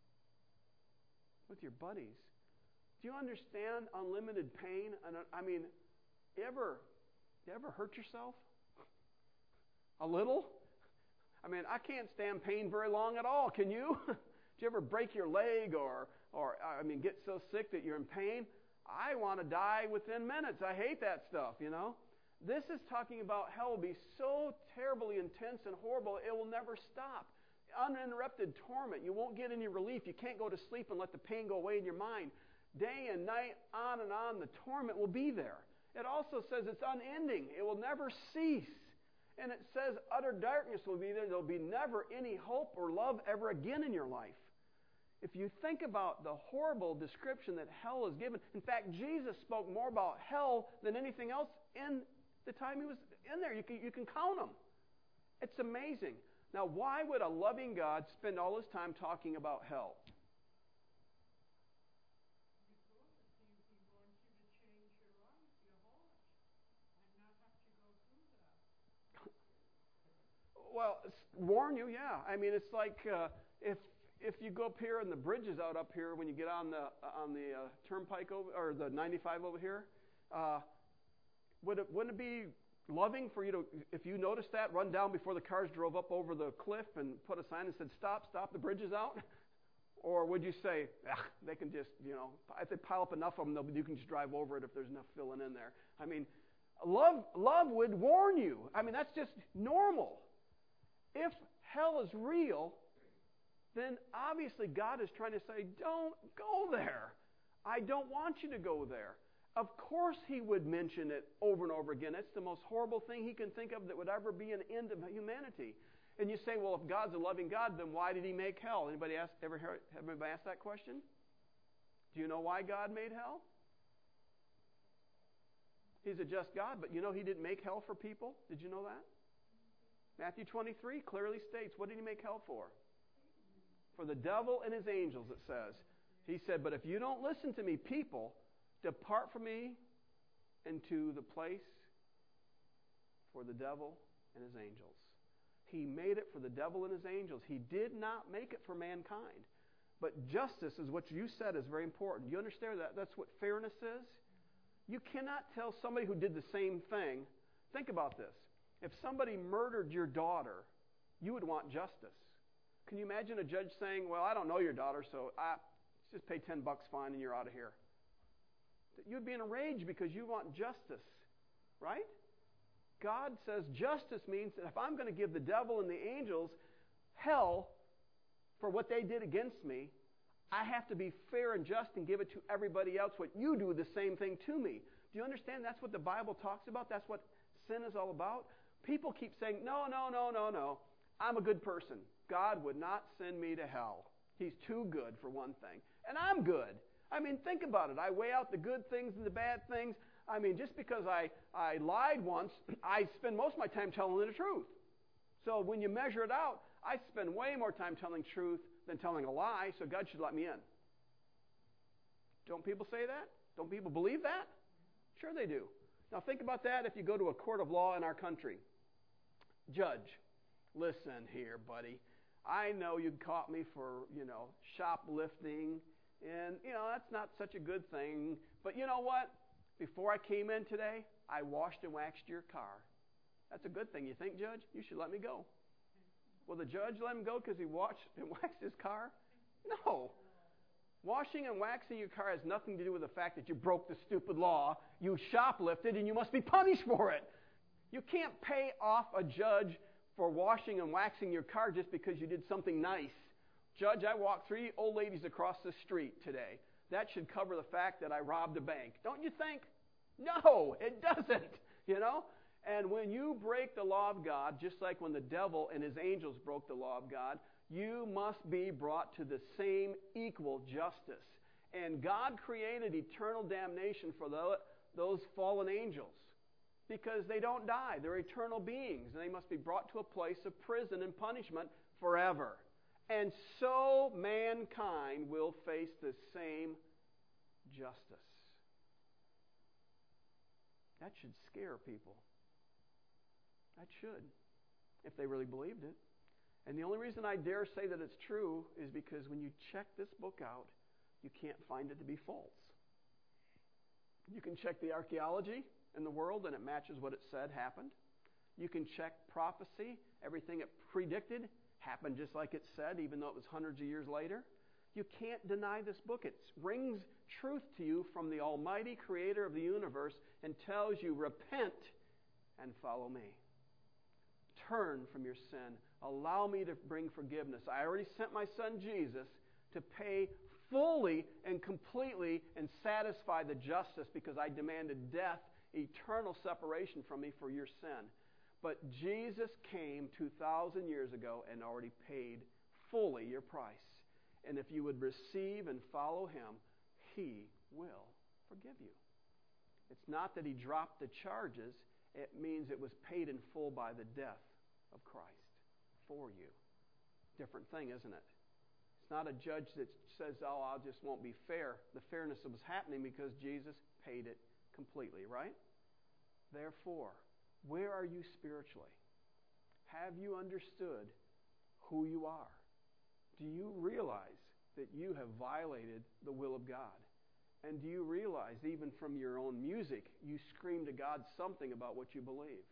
With your buddies? Do you understand unlimited pain? And I mean, you ever, you ever hurt yourself? A little? I mean, I can't stand pain very long at all. Can you? Do you ever break your leg or, or I mean, get so sick that you're in pain? I want to die within minutes. I hate that stuff, you know. This is talking about hell will be so terribly intense and horrible, it will never stop. uninterrupted torment. You won't get any relief. You can't go to sleep and let the pain go away in your mind. Day and night, on and on, the torment will be there. It also says it's unending. It will never cease. And it says utter darkness will be there. There will be never any hope or love ever again in your life. If you think about the horrible description that hell is given, in fact, Jesus spoke more about hell than anything else in the time he was in there. You can, you can count them. It's amazing. Now, why would a loving God spend all his time talking about hell? Well, warn you, yeah. I mean, it's like uh, if if you go up here and the bridge is out up here when you get on the on the uh, turnpike over, or the ninety-five over here, uh, would it wouldn't it be loving for you to, if you noticed that, run down before the cars drove up over the cliff and put a sign and said, "Stop, stop, the bridge is out"? Or would you say, ah, they can just, you know, if they pile up enough of them, you can just drive over it if there's enough filling in there? I mean, love love would warn you. I mean, that's just normal. If hell is real, then obviously God is trying to say, don't go there. I don't want you to go there. Of course he would mention it over and over again. It's the most horrible thing he can think of that would ever be an end of humanity. And you say, well, if God's a loving God, then why did he make hell? Anybody ask, ever heard, have anybody asked that question? Do you know why God made hell? He's a just God, but you know he didn't make hell for people? Did you know that? Matthew twenty-three clearly states, what did he make hell for? For the devil and his angels, it says. He said, but if you don't listen to me, people, depart from me into the place for the devil and his angels. He made it for the devil and his angels. He did not make it for mankind. But justice is what you said is very important. You understand that? That's what fairness is? You cannot tell somebody who did the same thing. Think about this. If somebody murdered your daughter, you would want justice. Can you imagine a judge saying, well, I don't know your daughter, so I just pay ten bucks fine and you're out of here? You'd be in a rage because you want justice, right? God says justice means that if I'm going to give the devil and the angels hell for what they did against me, I have to be fair and just and give it to everybody else what you do the same thing to me. Do you understand that's what the Bible talks about? That's what sin is all about? People keep saying, no, no, no, no, no. I'm a good person. God would not send me to hell. He's too good for one thing. And I'm good. I mean, think about it. I weigh out the good things and the bad things. I mean, just because I, I lied once, I spend most of my time telling the truth. So when you measure it out, I spend way more time telling truth than telling a lie, so God should let me in. Don't people say that? Don't people believe that? Sure they do. Now think about that if you go to a court of law in our country. Judge, listen here, buddy. I know you caught me for, you know, shoplifting, and, you know, that's not such a good thing. But you know what? Before I came in today, I washed and waxed your car. That's a good thing. You think, Judge? You should let me go. Will the judge let him go because he washed and waxed his car? No. Washing and waxing your car has nothing to do with the fact that you broke the stupid law, you shoplifted, and you must be punished for it. You can't pay off a judge for washing and waxing your car just because you did something nice. Judge, I walked three old ladies across the street today. That should cover the fact that I robbed a bank. Don't you think? No, it doesn't, you know? And when you break the law of God, just like when the devil and his angels broke the law of God, you must be brought to the same equal justice. And God created eternal damnation for the, those fallen angels because they don't die. They're eternal beings, and they must be brought to a place of prison and punishment forever. And so mankind will face the same justice. That should scare people. That should, if they really believed it. And the only reason I dare say that it's true is because when you check this book out, you can't find it to be false. You can check the archaeology in the world, and it matches what it said happened. You can check prophecy. Everything it predicted happened just like it said, even though it was hundreds of years later. You can't deny this book. It rings truth to you from the almighty creator of the universe and tells you, repent and follow me. turn from your sin. Allow me to bring forgiveness. I already sent my son Jesus to pay fully and completely and satisfy the justice because I demanded death, eternal separation from me for your sin. But Jesus came two thousand years ago and already paid fully your price. And if you would receive and follow him, he will forgive you. It's not that he dropped the charges. It means it was paid in full by the death of Christ for you. Different thing, isn't it? It's not a judge that says, oh, I just won't be fair. The fairness was happening because Jesus paid it completely, right? Therefore, where are you spiritually? Have you understood who you are? Do you realize that you have violated the will of God? And do you realize, even from your own music, you scream to God something about what you believe?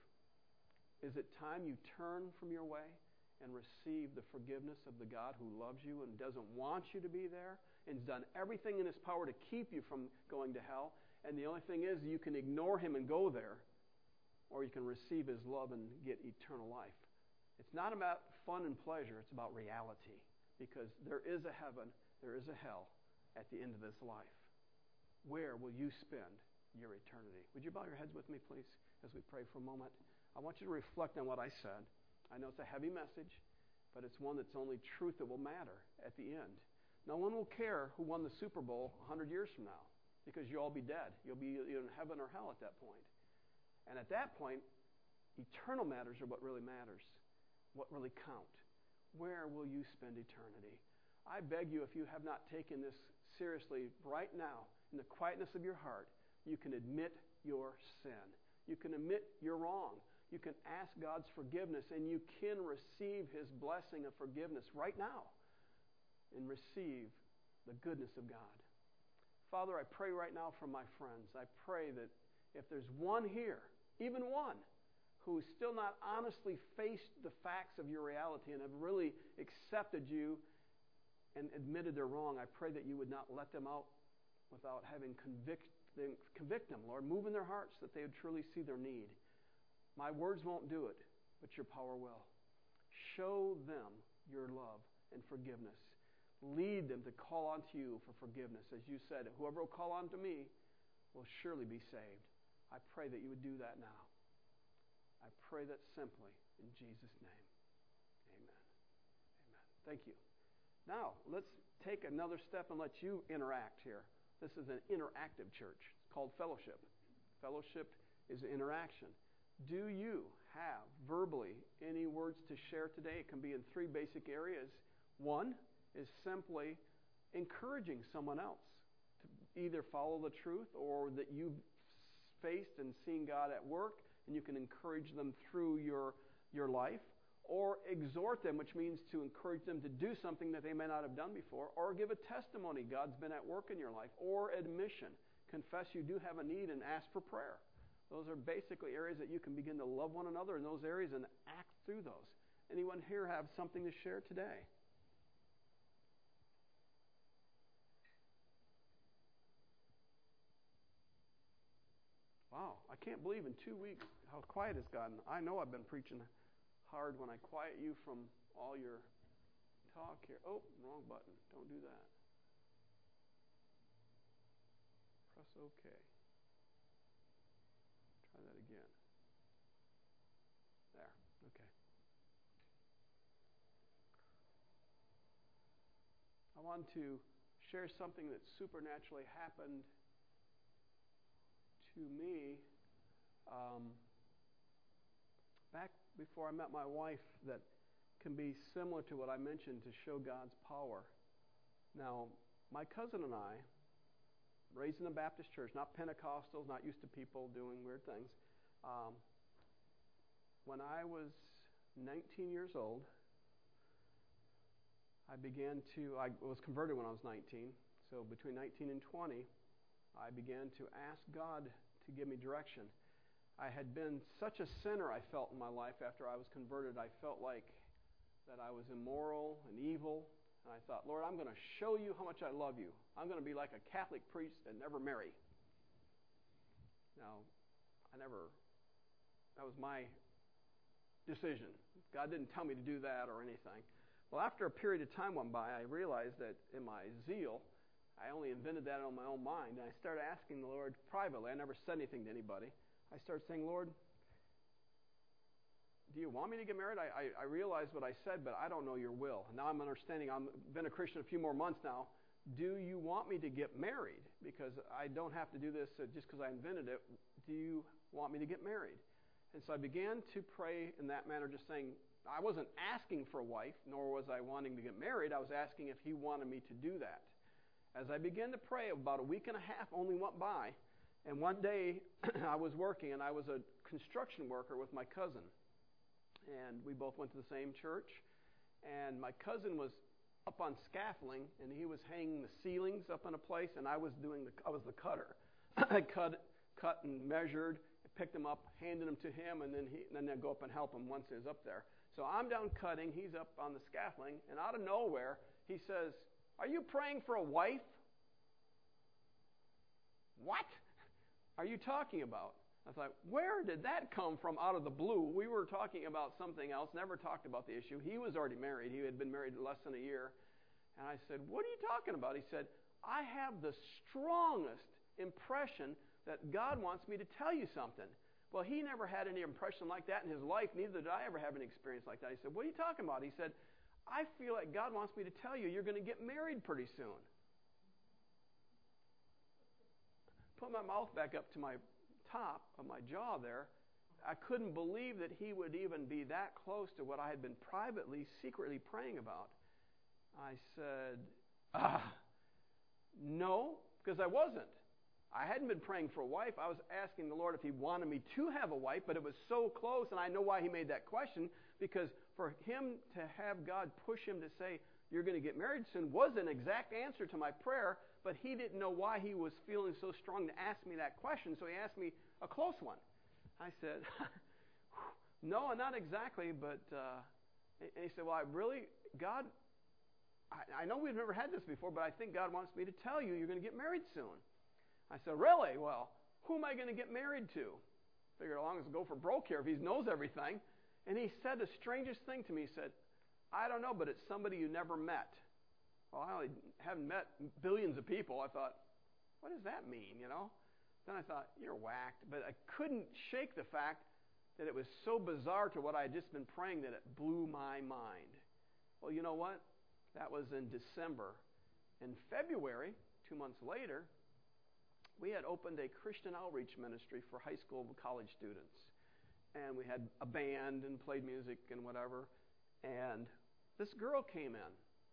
Is it time you turn from your way and receive the forgiveness of the God who loves you and doesn't want you to be there and has done everything in his power to keep you from going to hell? And the only thing is, you can ignore him and go there, or you can receive his love and get eternal life. It's not about fun and pleasure. It's about reality, because there is a heaven, there is a hell at the end of this life. Where will you spend your eternity? Would you bow your heads with me, please, as we pray for a moment? I want you to reflect on what I said. I know it's a heavy message, but it's one that's only truth that will matter at the end. No one will care who won the Super Bowl one hundred years from now, because you'll all be dead. You'll be in heaven or hell at that point. And at that point, eternal matters are what really matters, what really count. Where will you spend eternity? I beg you, if you have not taken this seriously right now, in the quietness of your heart, you can admit your sin. You can admit you're wrong. You can ask God's forgiveness, and you can receive his blessing of forgiveness right now and receive the goodness of God. Father, I pray right now for my friends. I pray that if there's one here, even one, who's still not honestly faced the facts of your reality and have really accepted you and admitted they're wrong, I pray that you would not let them out without having convict, convict them, Lord. Move in their hearts that they would truly see their need. My words won't do it, but your power will. Show them your love and forgiveness. Lead them to call on to you for forgiveness. As you said, whoever will call on to me will surely be saved. I pray that you would do that now. I pray that simply in Jesus' name. Amen. Amen. Thank you. Now, let's take another step and let you interact here. This is an interactive church. It's called fellowship. Fellowship is interaction. Do you have verbally any words to share today? It can be in three basic areas. One is simply encouraging someone else to either follow the truth, or that you've faced and seen God at work, and you can encourage them through your, your life. Or exhort them, which means to encourage them to do something that they may not have done before. Or give a testimony, God's been at work in your life. Or admission, confess you do have a need and ask for prayer. Those are basically areas that you can begin to love one another in those areas and act through those. Anyone here have something to share today? Wow, I can't believe in two weeks how quiet it's gotten. I know I've been preaching hard when I quiet you from all your talk here. Oh, wrong button. Don't do that. Press OK. Try that again. There. Okay. I want to share something that supernaturally happened to me um, back before I met my wife, that can be similar to what I mentioned to show God's power. Now, my cousin and I, raised in a Baptist church, not Pentecostals, not used to people doing weird things. Um, when I was nineteen years old, I began to, I was converted when I was nineteen. So between nineteen and twenty, I began to ask God to give me direction. I had been such a sinner, I felt, in my life after I was converted. I felt like that I was immoral and evil. And I thought, Lord, I'm going to show you how much I love you. I'm going to be like a Catholic priest and never marry. Now, I never, that was my decision. God didn't tell me to do that or anything. Well, after a period of time went by, I realized that in my zeal, I only invented that on my own mind. And I started asking the Lord privately. I never said anything to anybody. I started saying, Lord, do you want me to get married? I, I, I realized what I said, but I don't know your will. Now I'm understanding. I've been a Christian a few more months now. Do you want me to get married? Because I don't have to do this just because I invented it. Do you want me to get married? And so I began to pray in that manner, just saying, I wasn't asking for a wife, nor was I wanting to get married. I was asking if he wanted me to do that. As I began to pray, about a week and a half only went by. And one day I was working, and I was a construction worker with my cousin. And we both went to the same church. And my cousin was up on scaffolding, and he was hanging the ceilings up in a place, and I was doing the I was the cutter. I cut, cut and measured, picked them up, handed them to him, and then he and then I'd go up and help him once he was up there. So I'm down cutting, he's up on the scaffolding, and out of nowhere he says, "Are you praying for a wife?" What are you talking about? I thought, where did that come from out of the blue? We were talking about something else, never talked about the issue. He was already married. He had been married less than a year. And I said, what are you talking about? He said, I have the strongest impression that God wants me to tell you something. Well, he never had any impression like that in his life. Neither did I ever have an experience like that. He said, what are you talking about? He said, I feel like God wants me to tell you you're going to get married pretty soon. Put my mouth back up to my top of my jaw there. I couldn't believe that he would even be that close to what I had been privately, secretly praying about. I said, ah, no, because I wasn't. I hadn't been praying for a wife. I was asking the Lord if he wanted me to have a wife, but it was so close, and I know why he made that question, because for him to have God push him to say, you're going to get married soon, was an exact answer to my prayer, but he didn't know why he was feeling so strong to ask me that question, so he asked me a close one. I said, no, not exactly, but, uh, and he said, well, I really, God, I, I know we've never had this before, but I think God wants me to tell you you're going to get married soon. I said, really? Well, who am I going to get married to? Figured as long as I go for broke here if he knows everything. And he said the strangest thing to me. He said, I don't know, but it's somebody you never met. Well, I only haven't met billions of people. I thought, what does that mean, you know? Then I thought, you're whacked. But I couldn't shake the fact that it was so bizarre to what I had just been praying that it blew my mind. Well, you know what? That was in December. In February, two months later, we had opened a Christian outreach ministry for high school and college students. And we had a band and played music and whatever. And this girl came in.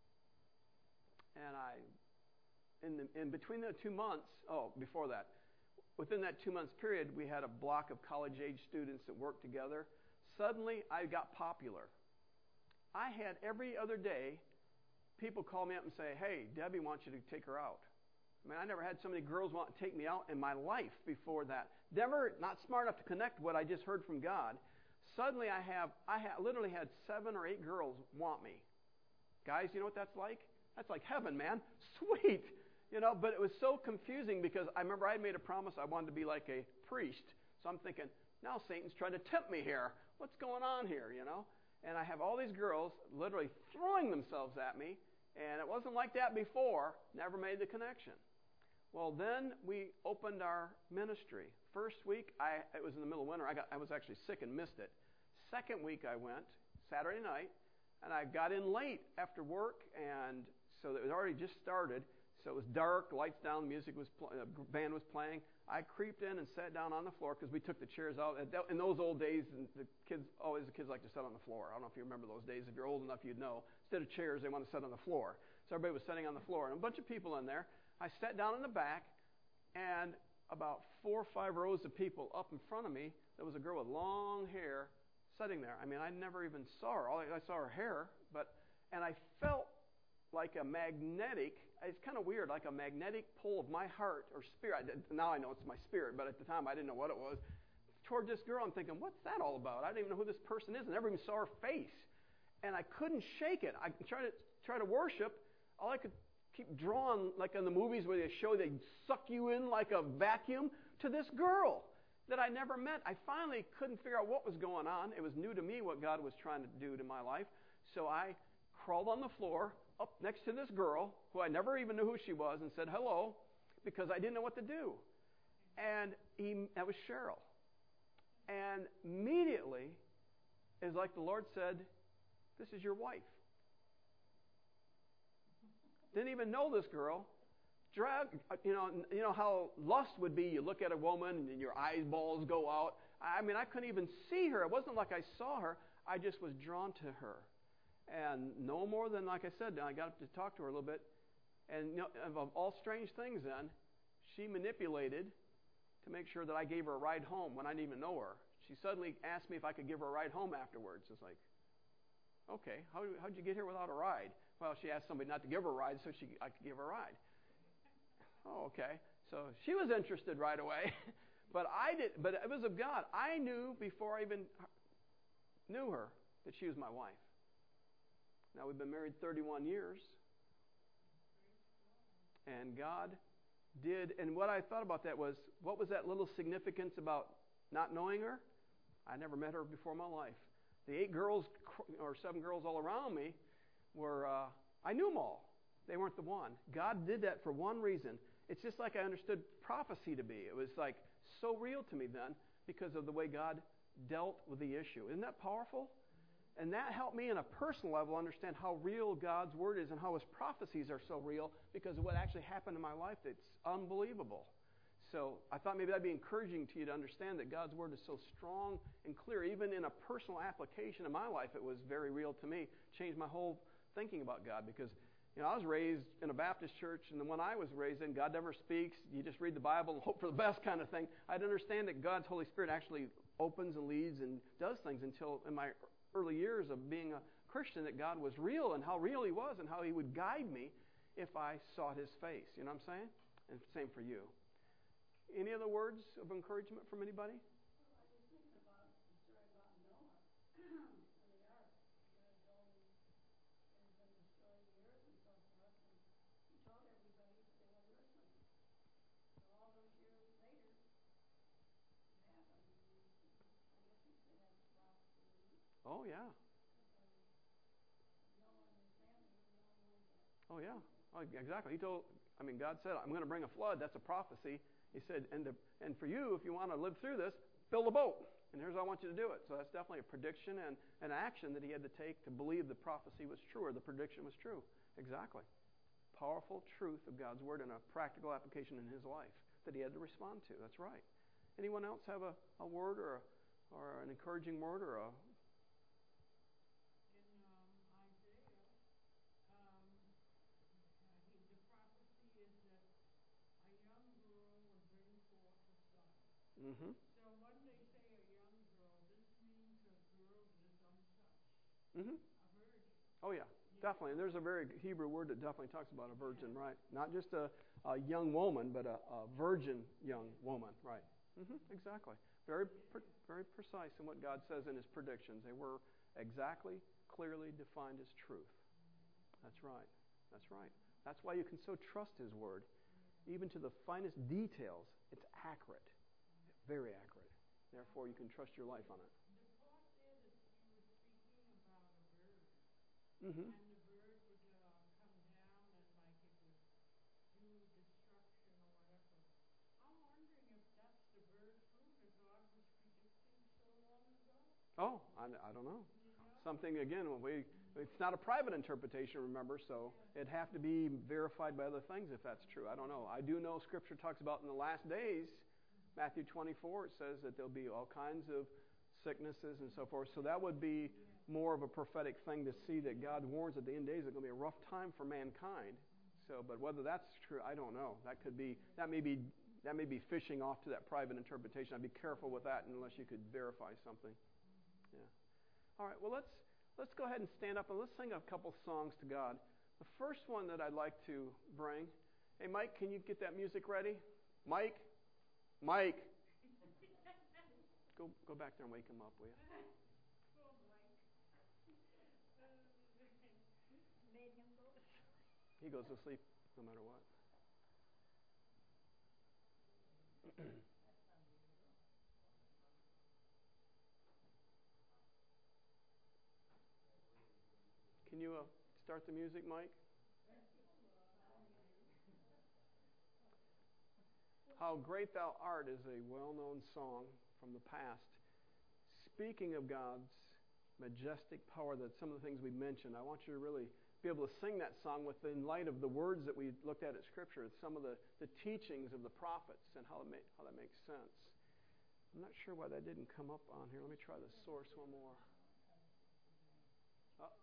And I, in, the, in between the two months, oh, before that, within that two months period, we had a block of college-age students that worked together. Suddenly, I got popular. I had every other day people call me up and say, hey, Debbie wants you to take her out. I mean, I never had so many girls want to take me out in my life before that. Never, not smart enough to connect what I just heard from God. Suddenly, I have, I ha- literally had seven or eight girls want me. Guys, you know what that's like? That's like heaven, man. Sweet. You know, but it was so confusing because I remember I had made a promise I wanted to be like a priest. So I'm thinking, now Satan's trying to tempt me here. What's going on here, you know? And I have all these girls literally throwing themselves at me. And it wasn't like that before. Never made the connection. Well, then we opened our ministry. First week, I it was in the middle of winter. I got I was actually sick and missed it. Second week I went, Saturday night, and I got in late after work, and so it was already just started. So it was dark, lights down, music was pl- uh, band was playing. I creeped in and sat down on the floor because we took the chairs out. In those old days, the kids always the kids like to sit on the floor. I don't know if you remember those days. If you're old enough, you'd know. Instead of chairs, they want to sit on the floor. So everybody was sitting on the floor, and a bunch of people in there. I sat down in the back, and about four or five rows of people up in front of me, there was a girl with long hair sitting there. I mean, I never even saw her. All I, I saw her hair, but and I felt like a magnetic, it's kind of weird, like a magnetic pull of my heart or spirit. Now I know it's my spirit, but at the time I didn't know what it was. Toward this girl, I'm thinking, what's that all about? I didn't even know who this person is. I never even saw her face. And I couldn't shake it. I tried to try to worship. All I could keep drawing, like in the movies where they show they suck you in like a vacuum, to this girl. that I never met. I finally couldn't figure out what was going on. It was new to me what God was trying to do to my life. So I crawled on the floor up next to this girl who I never even knew who she was and said hello because I didn't know what to do. And he, that was Cheryl. And immediately, it's like the Lord said, this is your wife. Didn't even know this girl. Drag, you know, you know how lust would be. You look at a woman and your eyeballs go out. I mean, I couldn't even see her. It wasn't like I saw her. I just was drawn to her. And no more than, like I said, I got up to talk to her a little bit. And you know, of all strange things then, she manipulated to make sure that I gave her a ride home when I didn't even know her. She suddenly asked me if I could give her a ride home afterwards. It's like, okay, how how'd you get here without a ride? Well, she asked somebody not to give her a ride so she I could give her a ride. Oh, okay. So she was interested right away. But I did. But it was of God. I knew before I even knew her that she was my wife. Now, we've been married thirty-one years. And God did. And what I thought about that was, what was that little significance about not knowing her? I never met her before in my life. The eight girls or seven girls all around me were, uh, I knew them all. They weren't the one. God did that for one reason. It's just like I understood prophecy to be. It was like so real to me then because of the way God dealt with the issue. Isn't that powerful? And that helped me in a personal level understand how real God's Word is and how His prophecies are so real because of what actually happened in my life that's unbelievable. So I thought maybe that'd be encouraging to you to understand that God's Word is so strong and clear. Even in a personal application in my life, it was very real to me. Changed my whole thinking about God because, you know, I was raised in a Baptist church, and the one I was raised in, God never speaks. You just read the Bible and hope for the best kind of thing. I'd understand that God's Holy Spirit actually opens and leads and does things until in my early years of being a Christian that God was real and how real He was and how He would guide me if I sought His face. You know what I'm saying? And same for you. Any other words of encouragement from anybody? Well, I was thinking about the story about Noah and the ark. God told him he was going to destroy the earth and so forth, and he told everybody, but they wouldn't listen. So all those years later, it happened. I guess you say that's prophecy. Oh, yeah. Noah and his family were the only ones that. Oh, yeah. Oh, exactly. He told, I mean, God said, I'm going to bring a flood. That's a prophecy. He said, and, the, and for you, if you want to live through this, build a boat. And here's how I want you to do it. So that's definitely a prediction and an action that he had to take to believe the prophecy was true or the prediction was true. Exactly. Powerful truth of God's Word and a practical application in his life that he had to respond to. That's right. Anyone else have a, a word or, a, or an encouraging word or a... In um, Isaiah, um, uh, he, the prophecy is that a young girl would bring forth a son. Mm-hmm. So when they say a young girl, this means a girl that is untouched, Mm-hmm. a virgin. Oh, yeah. Definitely. And there's a very Hebrew word that definitely talks about a virgin, right? Not just a, a young woman, but a, a virgin young woman, right? Mm-hmm. Exactly. Very, pre- very precise in what God says in His predictions. They were exactly, clearly defined as truth. That's right. That's right. That's why you can so trust His Word. Even to the finest details, it's accurate. Very accurate. Therefore, you can trust your life on it. The part there that you were speaking about a bird, Mm-hmm. and the bird would uh, come down and like it would do destruction or whatever. I'm wondering if that's the bird flu that God was predicting so long ago. Oh, I, I don't know. You know? Something, again, we it's not a private interpretation, remember, so it'd have to be verified by other things if that's true. I don't know. I do know Scripture talks about in the last days, Matthew twenty-four, it says that there'll be all kinds of sicknesses and so forth. So that would be more of a prophetic thing to see that God warns at the end of days it's going to be a rough time for mankind. So, but whether that's true, I don't know. That could be, that may be, that may be fishing off to that private interpretation. I'd be careful with that unless you could verify something. Yeah. All right, well, let's let's go ahead and stand up and let's sing a couple songs to God. The first one that I'd like to bring, hey, Mike, can you get that music ready? Mike? Mike? Go go back there and wake him up, will you? Oh, Mike. Made him go. He goes to sleep no matter what. you uh, start the music, Mike? How Great Thou Art is a well-known song from the past, speaking of God's majestic power, that some of the things we mentioned. I want you to really be able to sing that song within light of the words that we looked at at Scripture, and some of the, the teachings of the prophets and how, it ma- how that makes sense. I'm not sure why that didn't come up on here. Let me try the source one more. Uh,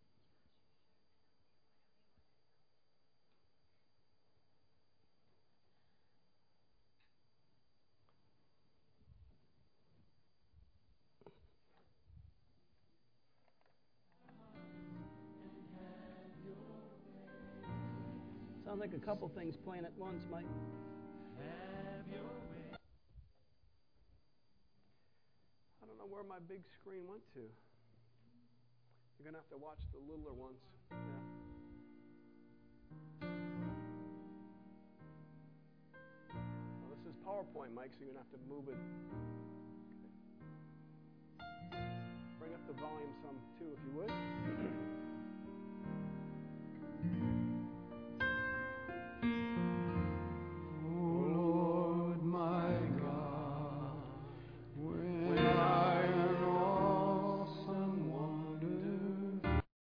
Sounds like a couple things playing at once, Mike. Have your way. I don't know where my big screen went to. You're going to have to watch the littler ones. Yeah. Well, this is PowerPoint, Mike, so you're going to have to move it. Okay. Bring up the volume some, too, if you would.